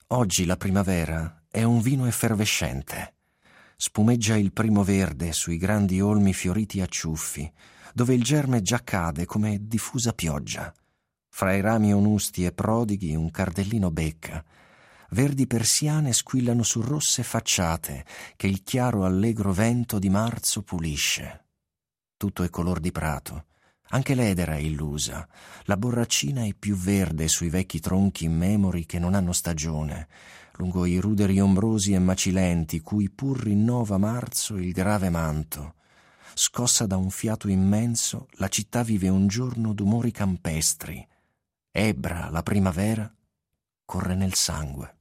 Oggi la primavera è un vino effervescente. Spumeggia il primo verde sui grandi olmi fioriti a ciuffi, dove il germe già cade come diffusa pioggia. Fra i rami onusti e prodighi un cardellino becca. Verdi persiane squillano su rosse facciate che il chiaro allegro vento di marzo pulisce. Tutto è color di prato. Anche l'edera è illusa. La borraccina è più verde sui vecchi tronchi immemori che non hanno stagione, lungo i ruderi ombrosi e macilenti cui pur rinnova marzo il grave manto. Scossa da un fiato immenso, la città vive un giorno d'umori campestri. Ebbra, la primavera, corre nel sangue.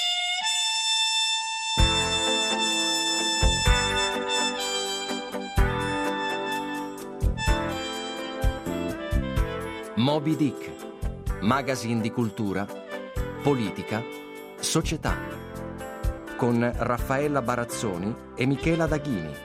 Moby Dick, magazine di cultura, politica, società, con Raffaella Barazzoni e Michela Daghini.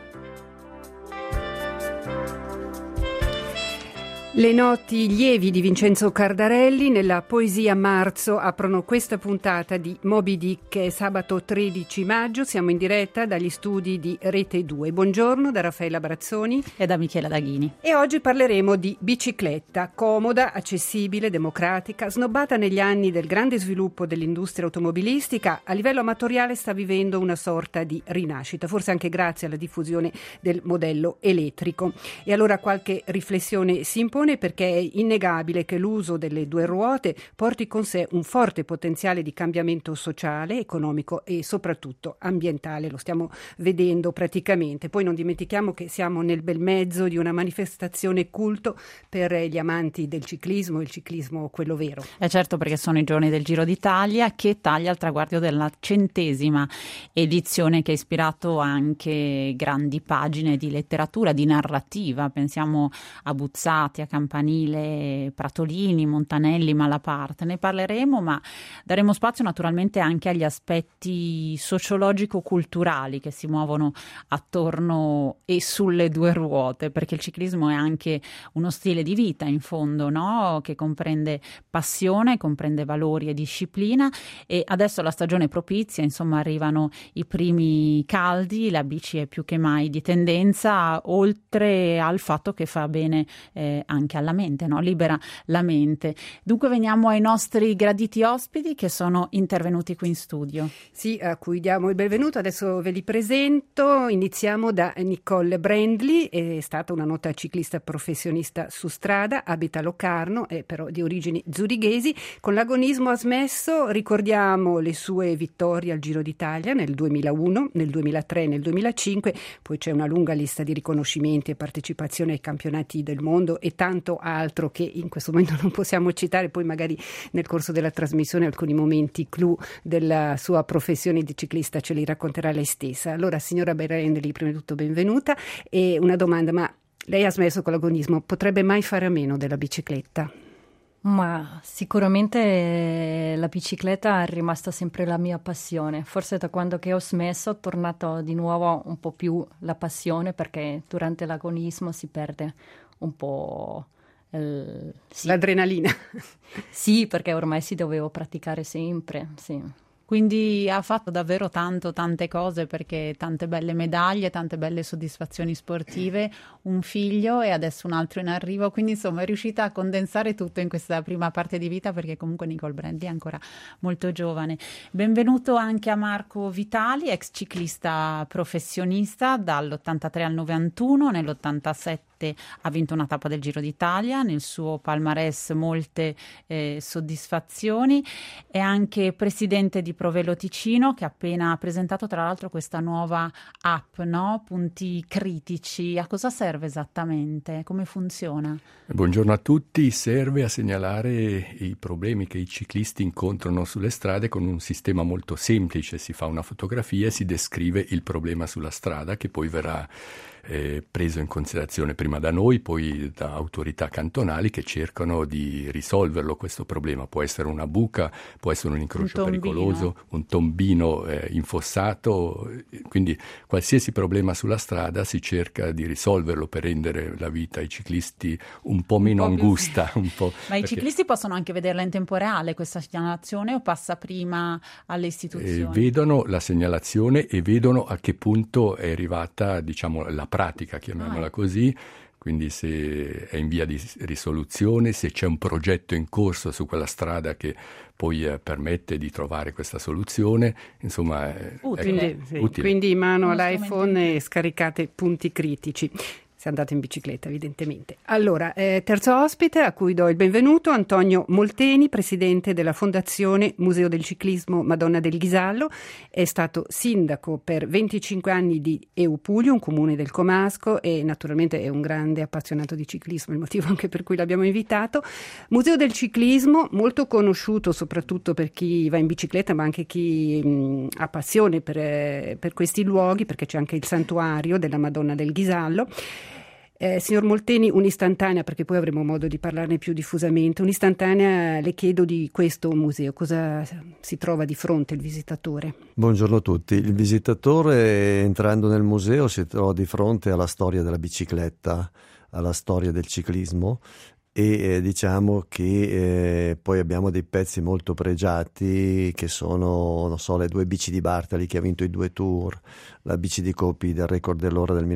Le noti lievi di Vincenzo Cardarelli nella poesia Marzo aprono questa puntata di Moby Dick. È sabato 13 maggio, siamo in diretta dagli studi di Rete 2. Buongiorno da Raffaella Barazzoni e da Michela Daghini. E oggi parleremo di bicicletta, comoda, accessibile, democratica, snobbata negli anni del grande sviluppo dell'industria automobilistica. A livello amatoriale sta vivendo una sorta di rinascita, forse anche grazie alla diffusione del modello elettrico. E allora qualche riflessione si impone, perché è innegabile che l'uso delle due ruote porti con sé un forte potenziale di cambiamento sociale, economico e soprattutto ambientale. Lo stiamo vedendo praticamente. Poi non dimentichiamo che siamo nel bel mezzo di una manifestazione culto per gli amanti del ciclismo, il ciclismo quello vero. Certo, perché sono i giorni del Giro d'Italia, che taglia al traguardo della 100ª edizione, che ha ispirato anche grandi pagine di letteratura, di narrativa. Pensiamo a Buzzati, a Campanile, Pratolini, Montanelli, Malaparte. Ne parleremo, ma daremo spazio naturalmente anche agli aspetti sociologico-culturali che si muovono attorno e sulle due ruote, perché il ciclismo è anche uno stile di vita in fondo, no? Che comprende passione, comprende valori e disciplina. E adesso la stagione propizia, insomma, arrivano i primi caldi, la bici è più che mai di tendenza, oltre al fatto che fa bene anche alla mente, no? Libera la mente. Dunque veniamo ai nostri graditi ospiti che sono intervenuti qui in studio. Sì, a cui diamo il benvenuto. Adesso ve li presento. Iniziamo da Nicole Brandley, è stata una nota ciclista professionista su strada, abita a Locarno, è però di origini zurighesi. Con l'agonismo ha smesso. Ricordiamo le sue vittorie al Giro d'Italia nel 2001, nel 2003 e nel 2005, poi c'è una lunga lista di riconoscimenti e partecipazione ai campionati del mondo e tanto altro che in questo momento non possiamo citare. Poi magari nel corso della trasmissione alcuni momenti clou della sua professione di ciclista ce li racconterà lei stessa. Allora, signora Brandley, prima di tutto benvenuta. E una domanda: ma lei ha smesso con l'agonismo, potrebbe mai fare a meno della bicicletta? Ma sicuramente la bicicletta è rimasta sempre la mia passione. Forse da quando che ho smesso è tornato di nuovo un po' più la passione, perché durante l'agonismo si perde un po' sì. L'adrenalina. Sì, perché ormai si dovevo praticare sempre, sì. Quindi ha fatto davvero tante cose, perché tante belle medaglie, tante belle soddisfazioni sportive, un figlio e adesso un altro in arrivo, quindi insomma è riuscita a condensare tutto in questa prima parte di vita, perché comunque Nicole Brandley è ancora molto giovane. Benvenuto anche a Marco Vitali, ex ciclista professionista dall'83 al 91, nell'87 ha vinto una tappa del Giro d'Italia, nel suo palmarès molte soddisfazioni, è anche presidente di Provelo Ticino, che ha appena presentato tra l'altro questa nuova app, no? Punti critici. A cosa serve esattamente? Come funziona? Buongiorno a tutti. Serve a segnalare i problemi che i ciclisti incontrano sulle strade con un sistema molto semplice. Si fa una fotografia e si descrive il problema sulla strada, che poi verrà preso in considerazione prima da noi, poi da autorità cantonali che cercano di risolverlo questo problema. Può essere una buca, può essere un incrocio pericoloso, un tombino infossato, quindi qualsiasi problema sulla strada si cerca di risolverlo per rendere la vita ai ciclisti un po' meno angusta. Ma i ciclisti possono anche vederla in tempo reale questa segnalazione o passa prima alle istituzioni? Vedono la segnalazione e vedono a che punto è arrivata, diciamo, la pratica, chiamiamola così, quindi se è in via di risoluzione, se c'è un progetto in corso su quella strada che poi permette di trovare questa soluzione, insomma utile. Utile. Quindi in mano all'iPhone e scaricate punti critici. Se andate in bicicletta, evidentemente. Allora, terzo ospite a cui do il benvenuto, Antonio Molteni, presidente della Fondazione Museo del Ciclismo Madonna del Ghisallo. È stato sindaco per 25 anni di Eupulio, un comune del Comasco, e naturalmente è un grande appassionato di ciclismo, il motivo anche per cui l'abbiamo invitato. Museo del Ciclismo, molto conosciuto soprattutto per chi va in bicicletta, ma anche chi ha passione per questi luoghi, perché c'è anche il santuario della Madonna del Ghisallo. Signor Molteni, un'istantanea, perché poi avremo modo di parlarne più diffusamente, un'istantanea le chiedo di questo museo, cosa si trova di fronte il visitatore? Buongiorno a tutti. Il visitatore, entrando nel museo, si trova di fronte alla storia della bicicletta, alla storia del ciclismo, e diciamo che poi abbiamo dei pezzi molto pregiati che sono, non so, le 2 bici di Bartali che ha vinto i 2 Tour, la bici di Coppi del record dell'ora del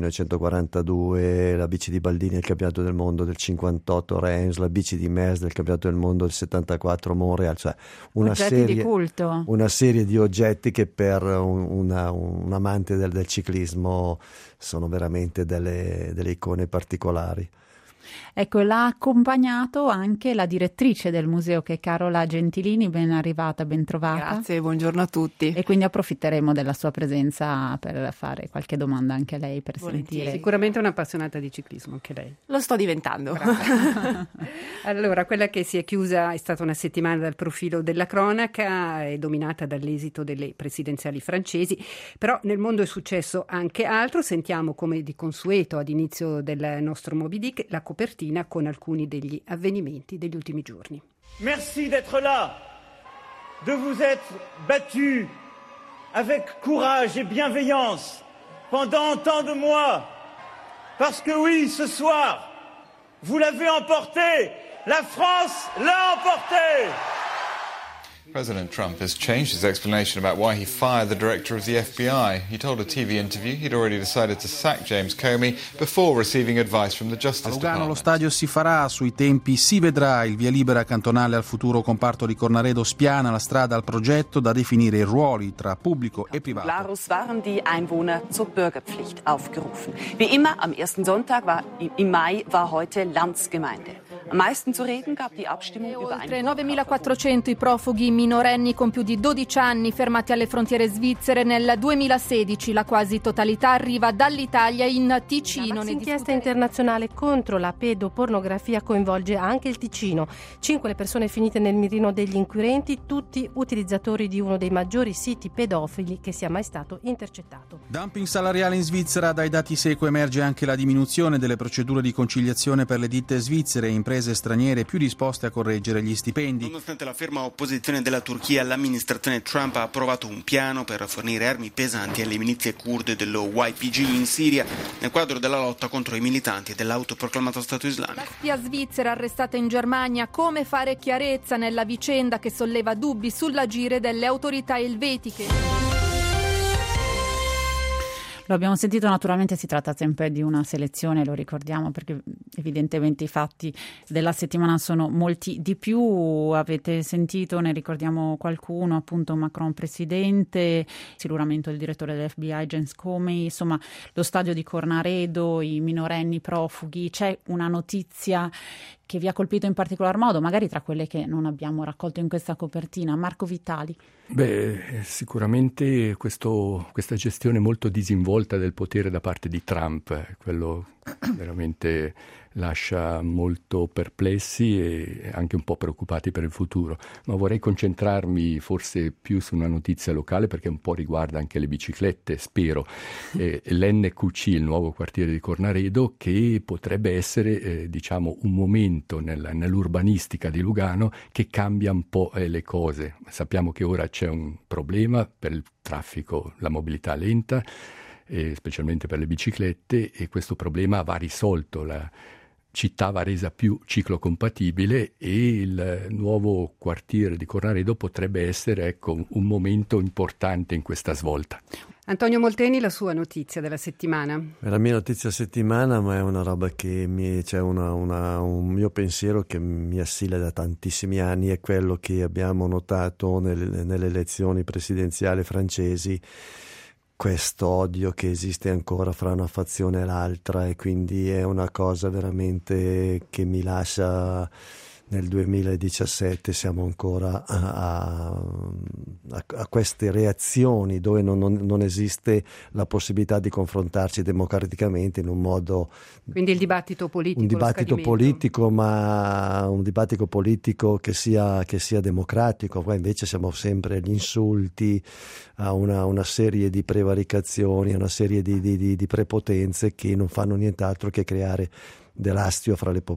1942, la bici di Baldini del campionato del mondo del 58 Reims, la bici di Mers del campionato del mondo del 74 Montreal, cioè una serie di oggetti che per un amante del ciclismo sono veramente delle icone particolari. Ecco, l'ha accompagnato anche la direttrice del museo, che è Carola Gentilini. Ben arrivata, ben trovata. Grazie, buongiorno a tutti. E quindi approfitteremo della sua presenza per fare qualche domanda anche a lei, per sentire. Sicuramente un'appassionata di ciclismo anche lei. Lo sto diventando. Allora, quella che si è chiusa è stata una settimana dal profilo della cronaca, è dominata dall'esito delle presidenziali francesi, però nel mondo è successo anche altro. Sentiamo, come di consueto ad inizio del nostro Moby Dick, la copertina con alcuni degli avvenimenti degli ultimi giorni. Merci d'être là, de vous être battus avec courage et bienveillance pendant tant de mois, parce que oui, ce soir, vous l'avez emporté, la France l'a emporté. President Trump has changed his explanation about why he fired the director of the FBI. He told a TV interview he'd already decided to sack James Comey before receiving advice from the Justice A Lugano Department. lo stadio si farà, sui tempi si vedrà. Il via libera cantonale al futuro comparto di Cornaredo spiana la strada al progetto da definire i ruoli tra pubblico e privato. Glarus waren die Einwohner zur Bürgerpflicht aufgerufen. Wie immer, am ersten Sonntag im Mai war heute Landsgemeinde. Am meisten zu reden gab die Abstimmung über oltre 9.400 i profughi minorenni con più di 12 anni fermati alle frontiere svizzere nel 2016. La quasi totalità arriva dall'Italia in Ticino. L'inchiesta internazionale contro la pedopornografia coinvolge anche il Ticino. 5 le persone finite nel mirino degli inquirenti, tutti utilizzatori di uno dei maggiori siti pedofili che sia mai stato intercettato. Dumping salariale in Svizzera. Dai dati SECO emerge anche la diminuzione delle procedure di conciliazione per le ditte svizzere e imprese straniere più disposte a correggere gli stipendi. Nonostante la ferma opposizione della Turchia, l'amministrazione Trump ha approvato un piano per fornire armi pesanti alle milizie kurde dello YPG in Siria nel quadro della lotta contro i militanti dell'autoproclamato Stato Islamico. La spia svizzera arrestata in Germania. Come fare chiarezza nella vicenda che solleva dubbi sull'agire delle autorità elvetiche? Lo abbiamo sentito, naturalmente si tratta sempre di una selezione, lo ricordiamo perché evidentemente i fatti della settimana sono molti di più. Avete sentito, ne ricordiamo qualcuno, appunto Macron presidente, sicuramente il direttore dell'FBI James Comey, insomma lo stadio di Cornaredo, i minorenni profughi. C'è una notizia che vi ha colpito in particolar modo, magari tra quelle che non abbiamo raccolto in questa copertina? Marco Vitali. Sicuramente questa gestione molto disinvolta del potere da parte di Trump, quello veramente lascia molto perplessi e anche un po' preoccupati per il futuro. Ma vorrei concentrarmi forse più su una notizia locale, perché un po' riguarda anche le biciclette, spero. L'NQC, il nuovo quartiere di Cornaredo, che potrebbe essere un momento nell'urbanistica di Lugano che cambia un po' le cose. Sappiamo che ora c'è un problema per il traffico, la mobilità lenta, specialmente per le biciclette, e questo problema va risolto. La città va resa più ciclocompatibile e il nuovo quartiere di Cornaredo potrebbe essere un momento importante in questa svolta. Antonio Molteni, la sua notizia della settimana. È la mia notizia settimana, ma è una roba che c'è un mio pensiero che mi assilla da tantissimi anni, è quello che abbiamo notato nelle elezioni presidenziali francesi, questo odio che esiste ancora fra una fazione e l'altra, e quindi è una cosa veramente che mi lascia. Nel 2017 siamo ancora a queste reazioni dove non esiste la possibilità di confrontarci democraticamente in un modo. Quindi il dibattito politico. Un dibattito politico, ma un dibattito politico che sia democratico. Poi invece siamo sempre agli insulti, a una serie di prevaricazioni, a una serie di prepotenze che non fanno nient'altro che creare dell'astio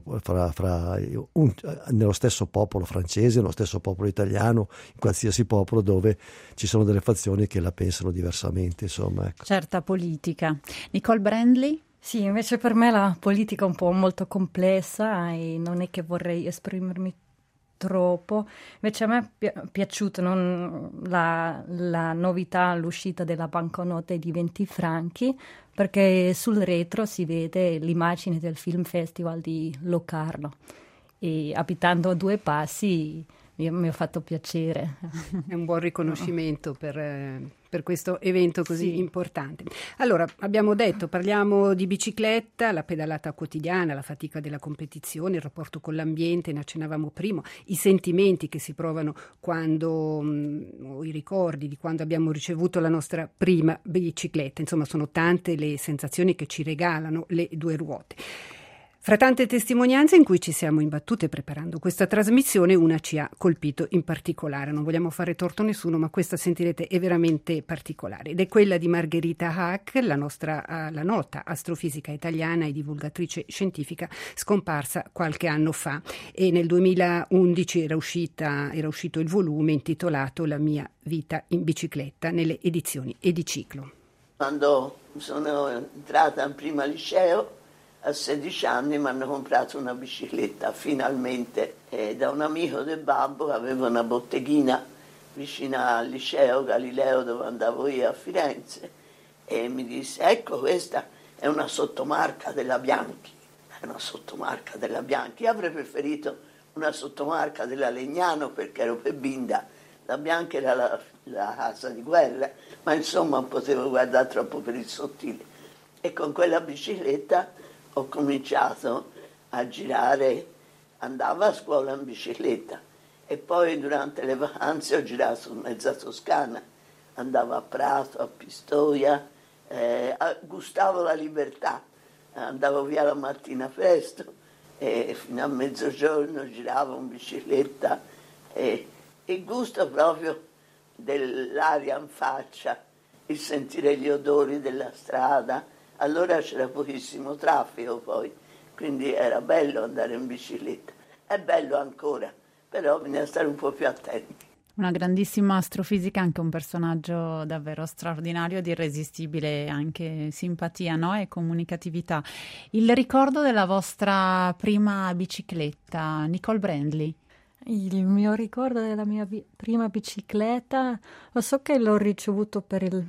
nello stesso popolo francese, nello stesso popolo italiano, in qualsiasi popolo dove ci sono delle fazioni che la pensano diversamente, insomma, ecco. Certa politica. Nicole Brandley? Sì, invece per me la politica è un po' molto complessa e non è che vorrei esprimermi troppo. Invece a me è piaciuta la novità, l'uscita della banconota di 20 franchi, perché sul retro si vede l'immagine del Film Festival di Locarno e abitando a 2 passi mi ha fatto piacere. È un buon riconoscimento per questo evento così importante. Allora, abbiamo detto, parliamo di bicicletta, la pedalata quotidiana, la fatica della competizione, il rapporto con l'ambiente, ne accennavamo prima, i sentimenti che si provano quando, o i ricordi di quando abbiamo ricevuto la nostra prima bicicletta. Insomma, sono tante le sensazioni che ci regalano le 2 ruote. Fra tante testimonianze in cui ci siamo imbattute preparando questa trasmissione, una ci ha colpito in particolare. Non vogliamo fare torto a nessuno, ma questa, sentirete, è veramente particolare. Ed è quella di Margherita Hack, la nota astrofisica italiana e divulgatrice scientifica, scomparsa qualche anno fa. E nel 2011 era uscito il volume intitolato La mia vita in bicicletta, nelle edizioni Ediciclo. Quando sono entrata in prima liceo, a 16 anni mi hanno comprato una bicicletta, finalmente, da un amico del babbo. Aveva una botteghina vicino al liceo Galileo dove andavo io a Firenze, e mi disse: ecco, questa è una sottomarca della Bianchi. È una sottomarca della Bianchi. Io avrei preferito una sottomarca della Legnano perché ero pebinda. La Bianchi era la casa di guerra, ma insomma non potevo guardare troppo per il sottile. E con quella bicicletta ho cominciato a girare, andavo a scuola in bicicletta e poi durante le vacanze ho girato mezza Toscana, andavo a Prato, a Pistoia, gustavo la libertà, andavo via la mattina presto e fino a mezzogiorno giravo in bicicletta, e il gusto proprio dell'aria in faccia, il sentire gli odori della strada. Allora c'era pochissimo traffico poi, quindi era bello andare in bicicletta. È bello ancora, però bisogna stare un po' più attenti. Una grandissima astrofisica, anche un personaggio davvero straordinario, di irresistibile anche simpatia, no? E comunicatività. Il ricordo della vostra prima bicicletta, Nicole Brandley? Il mio ricordo della mia prima bicicletta, lo so che l'ho ricevuto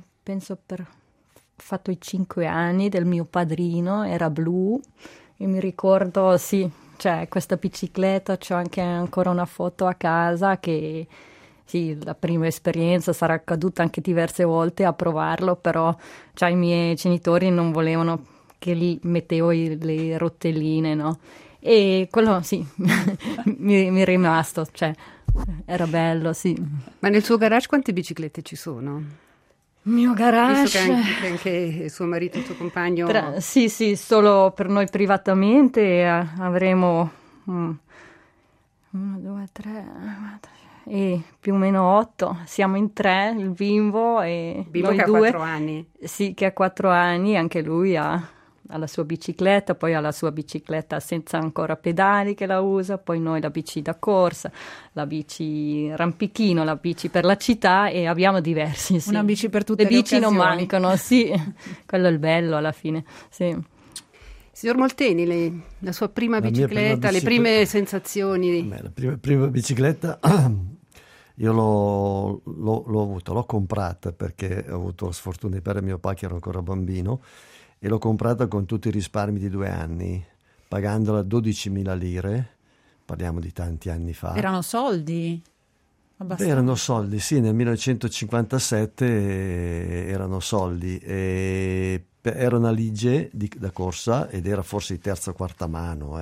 fatto i 5 anni del mio padrino, era blu, e mi ricordo, questa bicicletta, c'ho anche ancora una foto a casa che, la prima esperienza sarà accaduta anche diverse volte a provarlo, però i miei genitori non volevano che lì mettevo le rotelline, no? E quello mi è rimasto, era bello, sì. Ma nel suo garage quante biciclette ci sono? Mio garage. Visto che anche suo marito, il suo compagno... Sì, solo per noi privatamente avremo 1, 2, 3... E più o meno 8, siamo in 3, il bimbo e bimbo noi che due. Ha 4 anni. Sì, che ha 4 anni, anche lui ha la sua bicicletta, poi ha la sua bicicletta senza ancora pedali che la usa, poi noi la bici da corsa, la bici rampichino, la bici per la città e abbiamo diversi. Sì. Una bici per tutte le le bici occasioni. non mancano, sì, quello è il bello alla fine, sì. Signor Molteni, la sua prima bicicletta, le prime sensazioni? La prima bicicletta io l'ho comprata perché ho avuto la sfortuna di perdere mio papà che era ancora bambino e l'ho comprata con tutti i risparmi di 2 anni, pagandola 12.000 lire, parliamo di tanti anni fa. Erano soldi? Abbastanza. Erano soldi, sì, nel 1957 erano soldi. Era una Ligier da corsa ed era forse di terza o quarta mano.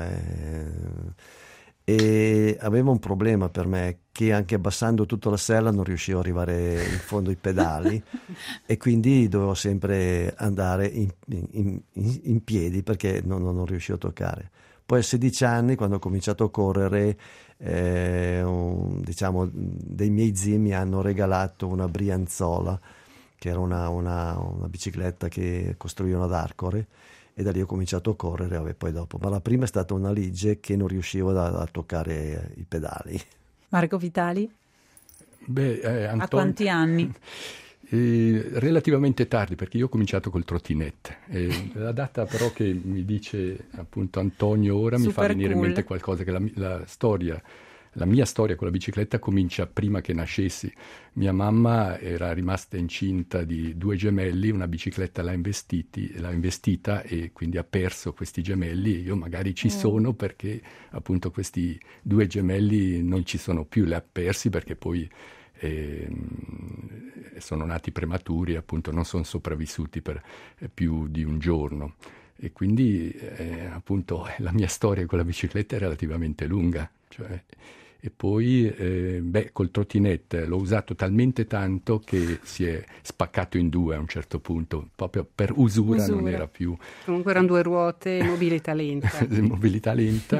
E aveva un problema per me, che anche abbassando tutta la sella non riuscivo ad arrivare in fondo ai pedali e quindi dovevo sempre andare in piedi perché non riuscivo a toccare. Poi a 16 anni, quando ho cominciato a correre, diciamo dei miei zii mi hanno regalato una Brianzola, che era una bicicletta che costruivano ad Arcore, e da lì ho cominciato a correre poi dopo. Ma la prima è stata una Ligier che non riuscivo a toccare i pedali. Marco Vitali? Antonio, a quanti anni? Relativamente tardi, perché io ho cominciato col trottinette. La data però che mi dice appunto Antonio ora mi fa venire in mente qualcosa, che la mia storia con la bicicletta comincia prima che nascessi. Mia mamma era rimasta incinta di 2 gemelli, una bicicletta l'ha investita e quindi ha perso questi gemelli. Io magari ci sono perché appunto questi 2 gemelli non ci sono più, li ha persi perché poi sono nati prematuri, appunto non sono sopravvissuti per più di un giorno. E quindi appunto la mia storia con la bicicletta è relativamente lunga, e poi col trottinette l'ho usato talmente tanto che si è spaccato in 2 a un certo punto, proprio per usura. Non era più... Comunque erano 2 ruote, mobilità lenta. Mobilità lenta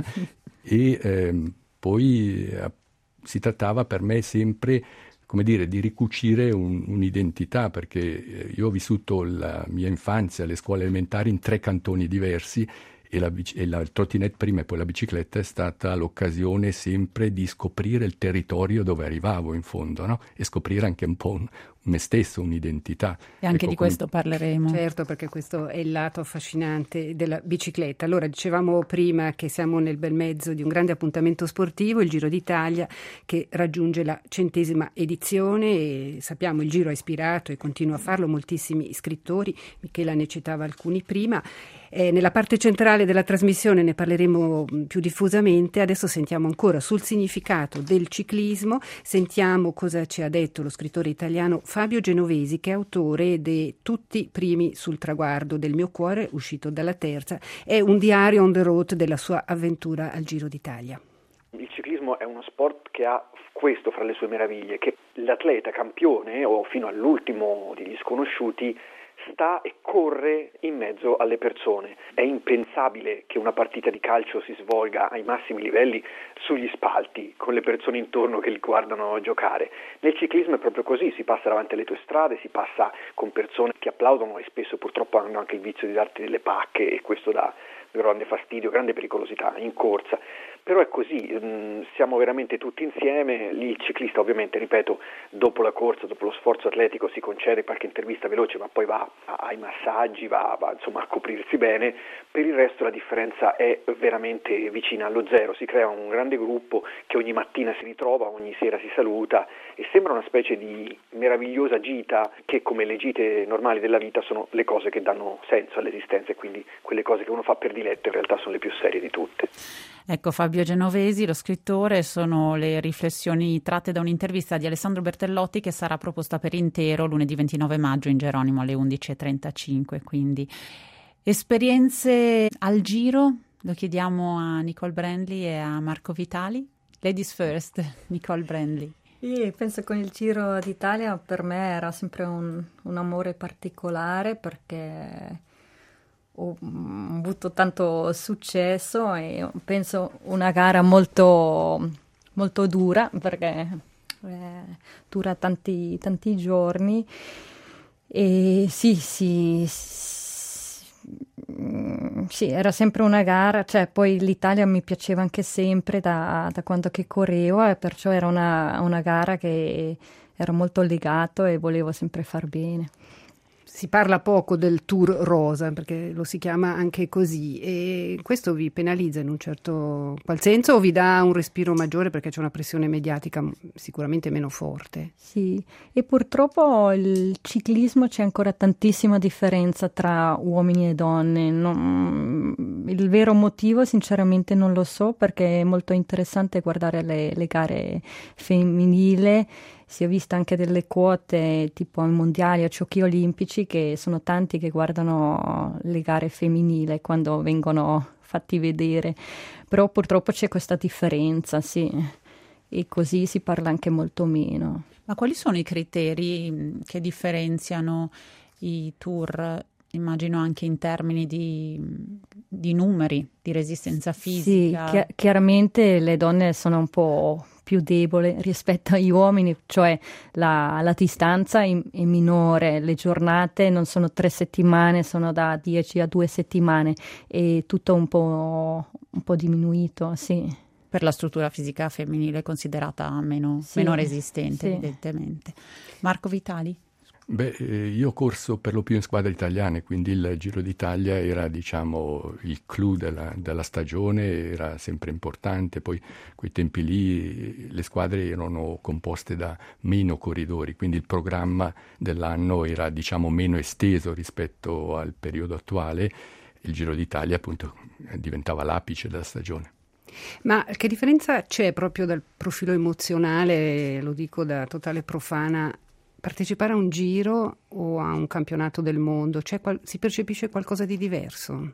e poi si trattava per me sempre, come dire, di ricucire un'identità, perché io ho vissuto la mia infanzia alle scuole elementari in 3 cantoni diversi e il trottinette prima e poi la bicicletta è stata l'occasione sempre di scoprire il territorio dove arrivavo in fondo, no? E scoprire anche un po' me stesso, un'identità. E anche di questo parleremo. Certo, perché questo è il lato affascinante della bicicletta. Allora, dicevamo prima che siamo nel bel mezzo di un grande appuntamento sportivo, il Giro d'Italia, che raggiunge la 100ª edizione e sappiamo il Giro ha ispirato e continua a farlo moltissimi scrittori, Michela ne citava alcuni prima. Nella parte centrale della trasmissione ne parleremo più diffusamente, adesso sentiamo ancora sul significato del ciclismo, sentiamo cosa ci ha detto lo scrittore italiano Fabio Genovesi, che è autore di Tutti primi sul traguardo del mio cuore, uscito dalla Terza, è un diario on the road della sua avventura al Giro d'Italia. Il ciclismo è uno sport che ha questo fra le sue meraviglie, che l'atleta campione o fino all'ultimo degli sconosciuti sta e corre in mezzo alle persone. È impensabile che una partita di calcio si svolga ai massimi livelli sugli spalti, con le persone intorno che li guardano giocare. Nel ciclismo è proprio così, si passa davanti alle tue strade, si passa con persone che applaudono e spesso purtroppo hanno anche il vizio di darti delle pacche e questo dà grande fastidio, grande pericolosità in corsa. Però è così, siamo veramente tutti insieme, lì il ciclista ovviamente, ripeto, dopo la corsa, dopo lo sforzo atletico si concede qualche intervista veloce, ma poi va ai massaggi, va insomma a coprirsi bene. Per il resto la differenza è veramente vicina allo zero, si crea un grande gruppo che ogni mattina si ritrova, ogni sera si saluta e sembra una specie di meravigliosa gita che, come le gite normali della vita, sono le cose che danno senso all'esistenza e quindi quelle cose che uno fa per diletto in realtà sono le più serie di tutte. Ecco, Fabio Genovesi, lo scrittore, sono le riflessioni tratte da un'intervista di Alessandro Bertellotti che sarà proposta per intero lunedì 29 maggio in Geronimo alle 11.35. Quindi esperienze al Giro, lo chiediamo a Nicole Brandly e a Marco Vitali. Ladies first, Nicole Brandly. Sì, penso con il Giro d'Italia per me era sempre un amore particolare perché ho avuto tanto successo e penso una gara molto, molto dura perché dura tanti giorni e sì, era sempre una gara, cioè poi l'Italia mi piaceva anche sempre da quando che correvo e perciò era una gara che ero molto legato e volevo sempre far bene. Si parla poco del Tour Rosa, perché lo si chiama anche così, e questo vi penalizza in un certo qual senso o vi dà un respiro maggiore perché c'è una pressione mediatica sicuramente meno forte? Sì, e purtroppo il ciclismo c'è ancora tantissima differenza tra uomini e donne. Il vero motivo sinceramente non lo so, perché è molto interessante guardare le gare femminili. Si è vista anche delle quote tipo ai mondiali o giochi olimpici che sono tanti che guardano le gare femminili quando vengono fatti vedere, però purtroppo c'è questa differenza, sì, e così si parla anche molto meno. Ma quali sono i criteri che differenziano i tour, immagino anche in termini di numeri, di resistenza fisica? Sì, chiaramente le donne sono un po' più debole rispetto agli uomini, cioè la distanza è minore, le giornate non sono 3 settimane, sono da 10 a 2 settimane, è tutto un po' diminuito, sì. Per la struttura fisica femminile considerata meno resistente, sì. Evidentemente. Marco Vitali? Io ho corso per lo più in squadre italiane, quindi il Giro d'Italia era, diciamo, il clou della stagione, era sempre importante. Poi quei tempi lì le squadre erano composte da meno corridori, quindi il programma dell'anno era, diciamo, meno esteso rispetto al periodo attuale. Il Giro d'Italia appunto diventava l'apice della stagione. Ma che differenza c'è proprio dal profilo emozionale, lo dico da totale profana, partecipare a un giro o a un campionato del mondo? Si percepisce qualcosa di diverso?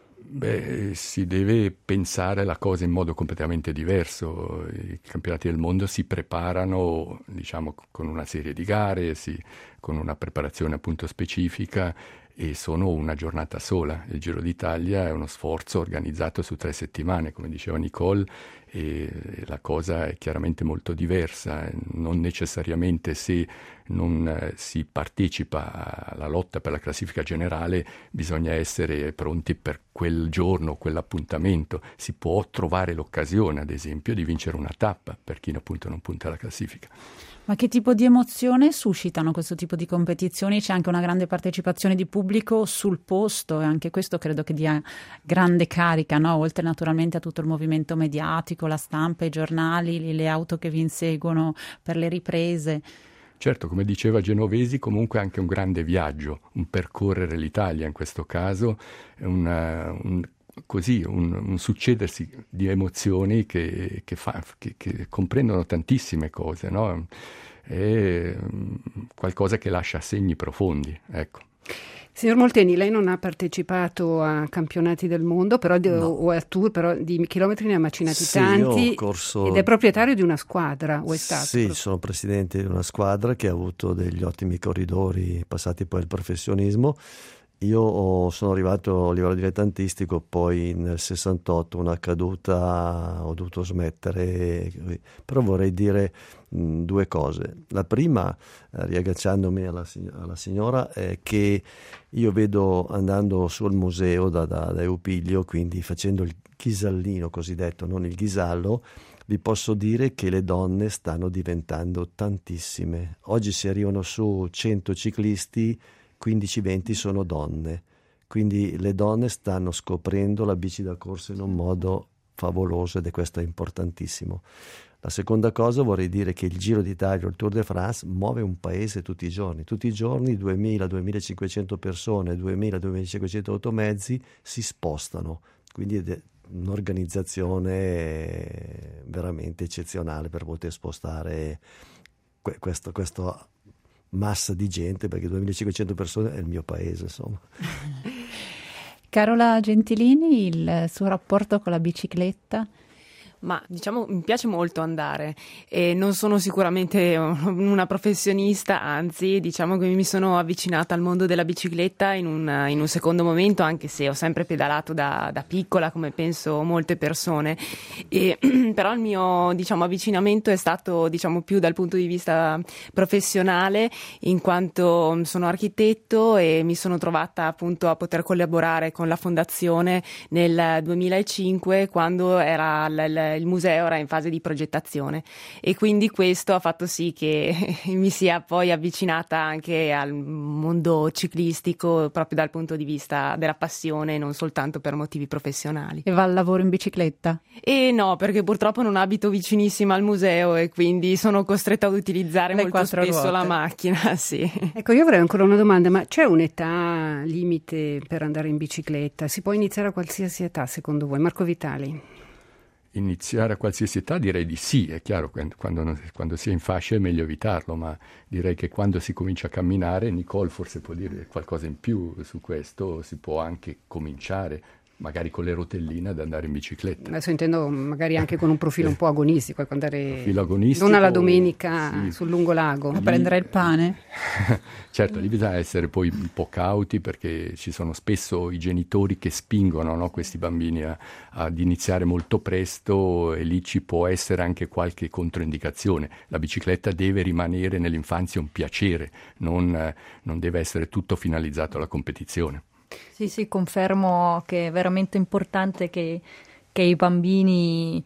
Si deve pensare la cosa in modo completamente diverso. I campionati del mondo si preparano, diciamo, con una serie di gare, con una preparazione appunto specifica e sono una giornata sola. Il Giro d'Italia è uno sforzo organizzato su 3 settimane, come diceva Nicole, e la cosa è chiaramente molto diversa. Non necessariamente se non si partecipa alla lotta per la classifica generale bisogna essere pronti per quel giorno, quell'appuntamento. Si può trovare l'occasione, ad esempio, di vincere una tappa per chi appunto non punta alla classifica. Ma che tipo di emozione suscitano questo tipo di competizioni? C'è anche una grande partecipazione di pubblico sul posto e anche questo credo che dia grande carica, no? Oltre naturalmente a tutto il movimento mediatico, la stampa, i giornali, le auto che vi inseguono per le riprese. Certo, come diceva Genovesi, comunque anche un grande viaggio, un percorrere l'Italia in questo caso, un succedersi di emozioni che comprendono tantissime cose, no? È qualcosa che lascia segni profondi, ecco. Signor Molteni, lei non ha partecipato a campionati del mondo o a tour, però di chilometri ne ha macinati tanti ed è proprietario di una squadra, o è stato? Sì, sono presidente di una squadra che ha avuto degli ottimi corridori passati poi al professionismo. Io sono arrivato a livello dilettantistico, poi nel 68 una caduta ho dovuto smettere, però vorrei dire 2 cose. La prima, riagganciandomi alla signora, è che io vedo andando sul museo da Eupiglio, quindi facendo il ghisallino cosiddetto, non il ghisallo, vi posso dire che le donne stanno diventando tantissime. Oggi si arrivano su 100 ciclisti, 15-20 sono donne, quindi le donne stanno scoprendo la bici da corsa in un modo favoloso ed questo è importantissimo. La seconda cosa vorrei dire che il Giro d'Italia o il Tour de France muove un paese tutti i giorni 2.000-2.500 persone, 2.000-2.500 automezzi si spostano, quindi è un'organizzazione veramente eccezionale per poter spostare questo massa di gente, perché 2.500 persone è il mio paese, insomma. Carola Gentilini, il suo rapporto con la bicicletta? Ma diciamo mi piace molto andare e non sono sicuramente una professionista, anzi diciamo che mi sono avvicinata al mondo della bicicletta in un secondo momento, anche se ho sempre pedalato da piccola come penso molte persone, però il mio avvicinamento è stato più dal punto di vista professionale, in quanto sono architetto e mi sono trovata appunto a poter collaborare con la fondazione nel 2005 quando il museo era in fase di progettazione, e quindi questo ha fatto sì che mi sia poi avvicinata anche al mondo ciclistico proprio dal punto di vista della passione, non soltanto per motivi professionali. E va al lavoro in bicicletta? E no, perché purtroppo non abito vicinissima al museo e quindi sono costretta ad utilizzare molto spesso la macchina. Sì. Ecco, io avrei ancora una domanda, ma c'è un'età limite per andare in bicicletta? Si può iniziare a qualsiasi età secondo voi? Marco Vitali. Iniziare a qualsiasi età direi di sì, è chiaro, quando si è in fascia è meglio evitarlo, ma direi che quando si comincia a camminare, Nicole forse può dire qualcosa in più su questo, si può anche cominciare magari con le rotelline ad andare in bicicletta. Adesso intendo magari anche con un profilo un po' agonistico, andare agonistico, non alla domenica sul lungolago. A prendere il pane. Certo, lì bisogna essere poi un po' cauti, perché ci sono spesso i genitori che spingono, no, questi bambini ad iniziare molto presto, e lì ci può essere anche qualche controindicazione. La bicicletta deve rimanere nell'infanzia un piacere, non deve essere tutto finalizzato alla competizione. Sì, confermo che è veramente importante che i bambini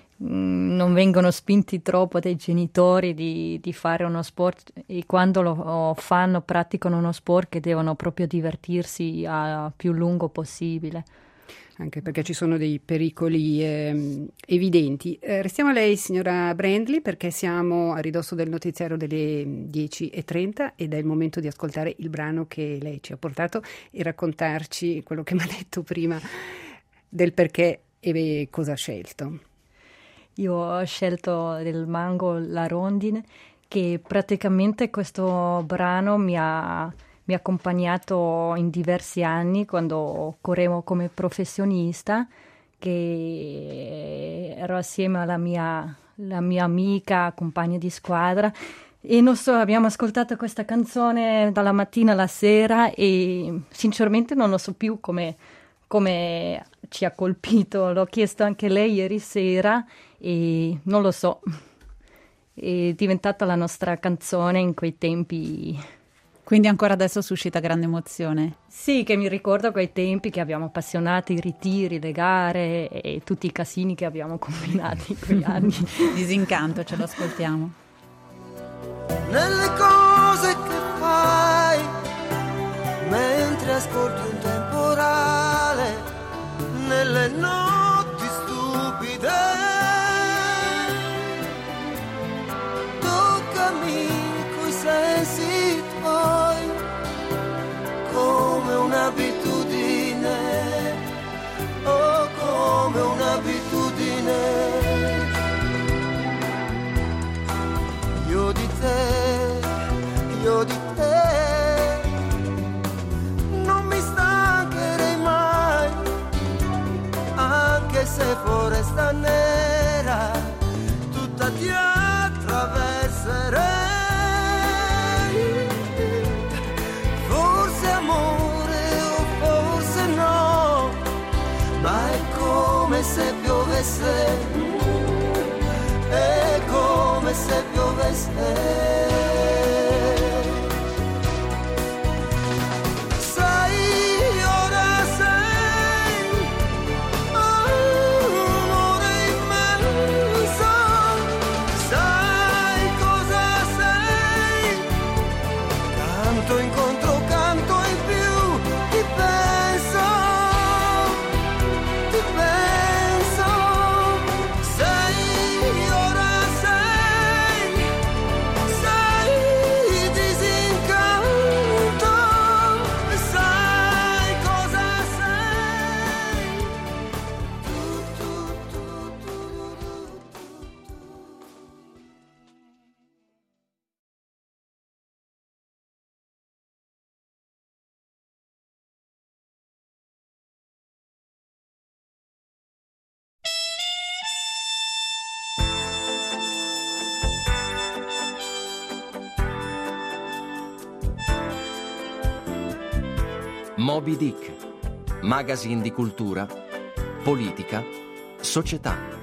non vengono spinti troppo dai genitori di fare uno sport, e quando lo fanno, praticano uno sport, che devono proprio divertirsi a più lungo possibile. Anche perché ci sono dei pericoli evidenti. Restiamo a lei, signora Brandley, perché siamo a ridosso del notiziario delle 10:30 ed è il momento di ascoltare il brano che lei ci ha portato e raccontarci quello che mi ha detto prima del perché e cosa ha scelto. Io ho scelto del Mango la rondine, che praticamente questo brano mi ha accompagnato in diversi anni quando correvo come professionista, che ero assieme alla mia amica, compagna di squadra, e abbiamo ascoltato questa canzone dalla mattina alla sera e sinceramente non lo so più come ci ha colpito. L'ho chiesto anche lei ieri sera e non lo so, è diventata la nostra canzone in quei tempi. Quindi ancora adesso suscita grande emozione? Sì, che mi ricordo quei tempi che abbiamo appassionato, i ritiri, le gare e tutti i casini che abbiamo combinato in quegli anni. Disincanto, ce lo ascoltiamo. Nelle cose che fai, mentre ascolti un temporale, nelle notti stupide, toccami coi sensi tuoi, come un'abitudine, oh come un'abitudine. Io di te non mi stancherei mai, anche se foresta nera tutta ti attraverserei. Forse amore o forse no, ma è come se piovesse, è come se piovesse. Moby Dick, magazine di cultura, politica, società.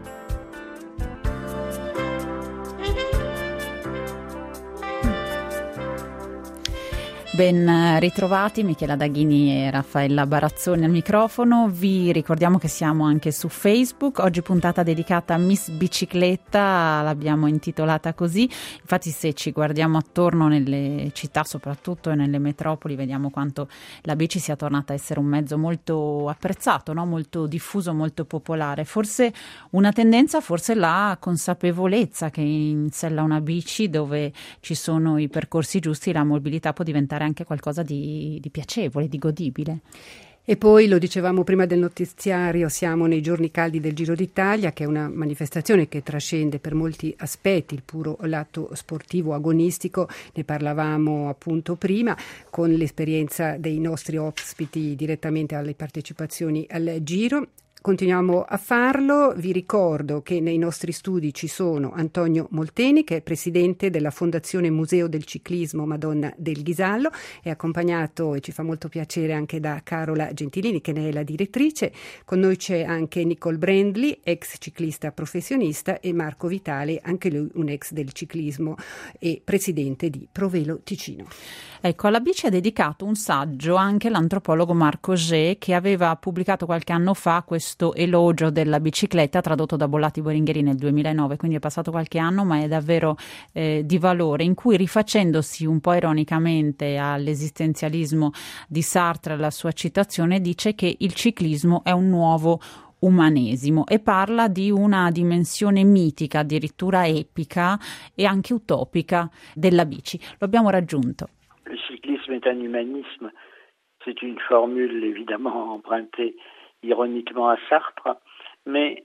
Ben ritrovati, Michela Daghini e Raffaella Barazzoni al microfono. Vi ricordiamo che siamo anche su Facebook. Oggi puntata dedicata a Miss Bicicletta, l'abbiamo intitolata così. Infatti se ci guardiamo attorno nelle città, soprattutto nelle metropoli, vediamo quanto la bici sia tornata a essere un mezzo molto apprezzato, no? Molto diffuso, molto popolare. Forse una tendenza, forse la consapevolezza che in sella una bici, dove ci sono i percorsi giusti, la mobilità può diventare anche qualcosa di piacevole, di godibile. E poi, lo dicevamo prima del notiziario, siamo nei giorni caldi del Giro d'Italia, che è una manifestazione che trascende per molti aspetti il puro lato sportivo, agonistico. Ne parlavamo appunto prima con l'esperienza dei nostri ospiti direttamente alle partecipazioni al Giro. Continuiamo a farlo. Vi ricordo che nei nostri studi ci sono Antonio Molteni, che è presidente della Fondazione Museo del Ciclismo Madonna del Ghisallo, è accompagnato, e ci fa molto piacere, anche da Carola Gentilini, che ne è la direttrice. Con noi c'è anche Nicole Brandly, ex ciclista professionista, e Marco Vitali, anche lui un ex del ciclismo e presidente di Provelo Ticino. Ecco, alla bici ha dedicato un saggio anche l'antropologo Marc Augé, che aveva pubblicato qualche anno fa questo elogio della bicicletta tradotto da Bollati Boringhieri nel 2009, quindi è passato qualche anno, ma è davvero di valore, in cui, rifacendosi un po' ironicamente all'esistenzialismo di Sartre, alla sua citazione, dice che il ciclismo è un nuovo umanesimo e parla di una dimensione mitica, addirittura epica e anche utopica della bici. Lo abbiamo raggiunto. Le cyclisme est un humanisme, c'est une formule évidemment empruntée ironiquement à Sartre, mais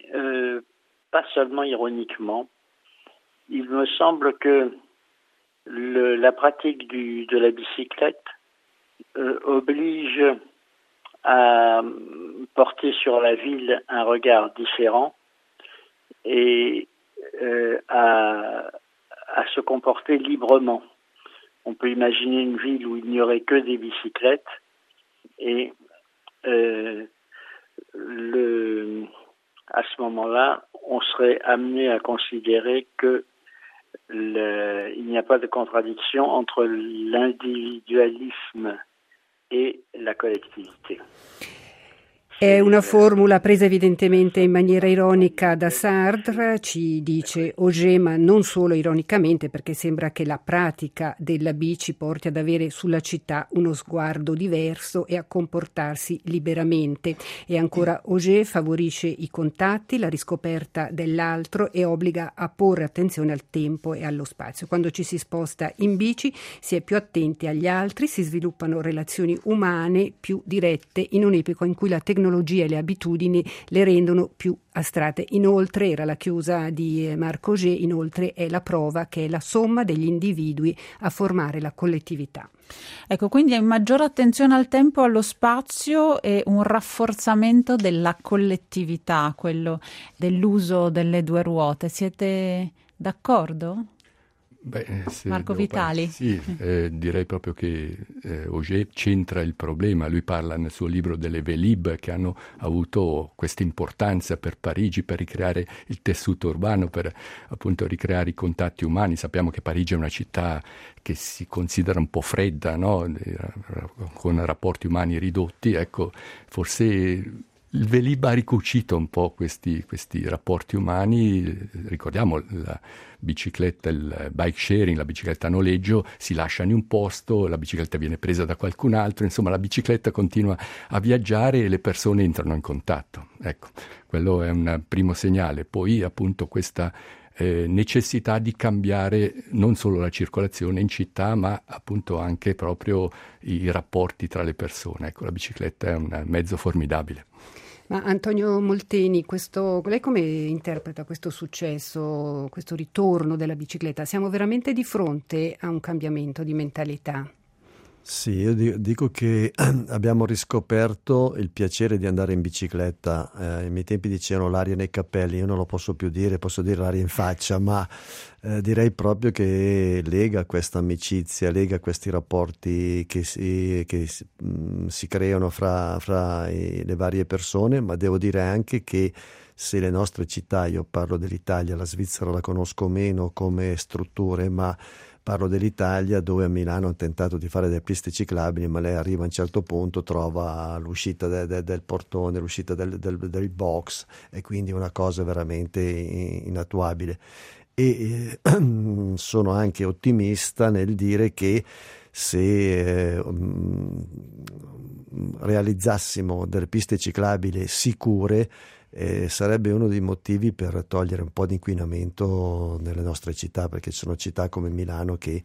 pas seulement ironiquement. Il me semble que la pratique de la bicyclette oblige à porter sur la ville un regard différent et à se comporter librement. On peut imaginer une ville où il n'y aurait que des bicyclettes et à ce moment-là, on serait amené à considérer que il n'y a pas de contradiction entre l'individualisme et la collectivité. È una formula presa evidentemente in maniera ironica da Sartre, ci dice Augé, ma non solo ironicamente, perché sembra che la pratica della bici porti ad avere sulla città uno sguardo diverso e a comportarsi liberamente. E ancora Augé favorisce i contatti, la riscoperta dell'altro e obbliga a porre attenzione al tempo e allo spazio. Quando ci si sposta in bici si è più attenti agli altri, si sviluppano relazioni umane più dirette in un'epoca in cui la tecnologia e le abitudini le rendono più astratte. Inoltre, era la chiusa di Marc Augé, inoltre è la prova che è la somma degli individui a formare la collettività. Ecco, quindi è maggiore attenzione al tempo e allo spazio e un rafforzamento della collettività, quello dell'uso delle due ruote. Siete d'accordo? Marco Vitali? Sì, direi proprio che Augé centra il problema. Lui parla nel suo libro delle Vélib che hanno avuto questa importanza per Parigi, per ricreare il tessuto urbano, per appunto ricreare i contatti umani. Sappiamo che Parigi è una città che si considera un po' fredda, no? Con rapporti umani ridotti. Ecco, forse il Vélib ha ricucito un po' questi rapporti umani. Ricordiamo la bicicletta, il bike sharing, la bicicletta a noleggio, si lasciano in un posto, la bicicletta viene presa da qualcun altro, insomma la bicicletta continua a viaggiare e le persone entrano in contatto. Ecco, quello è un primo segnale. Poi appunto questa necessità di cambiare non solo la circolazione in città, ma appunto anche proprio i rapporti tra le persone. Ecco, la bicicletta è un mezzo formidabile. Ma Antonio Molteni, lei come interpreta questo successo, questo ritorno della bicicletta? Siamo veramente di fronte a un cambiamento di mentalità? Sì, io dico che abbiamo riscoperto il piacere di andare in bicicletta. Ai miei tempi dicevano l'aria nei capelli, io non lo posso più dire, posso dire l'aria in faccia, ma direi proprio che lega questa amicizia, lega questi rapporti che si creano fra le varie persone, ma devo dire anche che se le nostre città, io parlo dell'Italia, la Svizzera la conosco meno come strutture, ma parlo dell'Italia, dove a Milano hanno tentato di fare delle piste ciclabili, ma lei arriva a un certo punto, trova l'uscita del portone, l'uscita del box, e quindi una cosa veramente inattuabile. E sono anche ottimista nel dire che se realizzassimo delle piste ciclabili sicure, sarebbe uno dei motivi per togliere un po' di inquinamento nelle nostre città, perché ci sono città come Milano che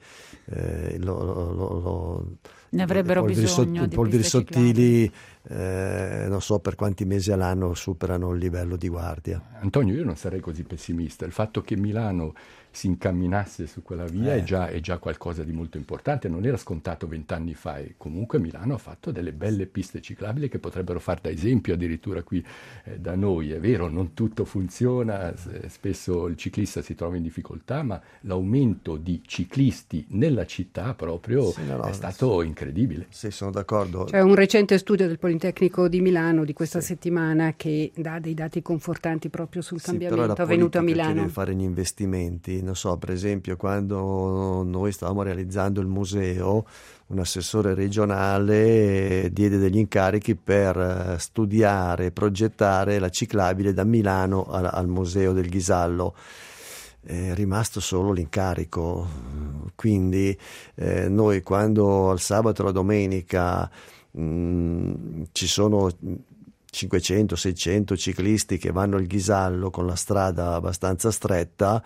ne avrebbero bisogno i polveri sottili, non so per quanti mesi all'anno superano il livello di guardia. Antonio, io non sarei così pessimista. Il fatto che Milano si incamminasse su quella via è già qualcosa di molto importante. Non era scontato 20 anni fa, e comunque Milano ha fatto delle belle piste ciclabili che potrebbero far da esempio addirittura qui da noi. È vero, non tutto funziona, spesso il ciclista si trova in difficoltà, ma l'aumento di ciclisti nella città proprio è stato incredibile. Sì, sono d'accordo. C'è un recente studio del Politecnico di Milano di questa settimana che dà dei dati confortanti proprio sul cambiamento avvenuto a Milano. Che deve fare gli investimenti. Non so, per esempio, quando noi stavamo realizzando il museo, un assessore regionale diede degli incarichi per studiare e progettare la ciclabile da Milano al Museo del Ghisallo. È rimasto solo l'incarico, quindi noi quando al sabato e la domenica ci sono 500-600 ciclisti che vanno al Ghisallo con la strada abbastanza stretta,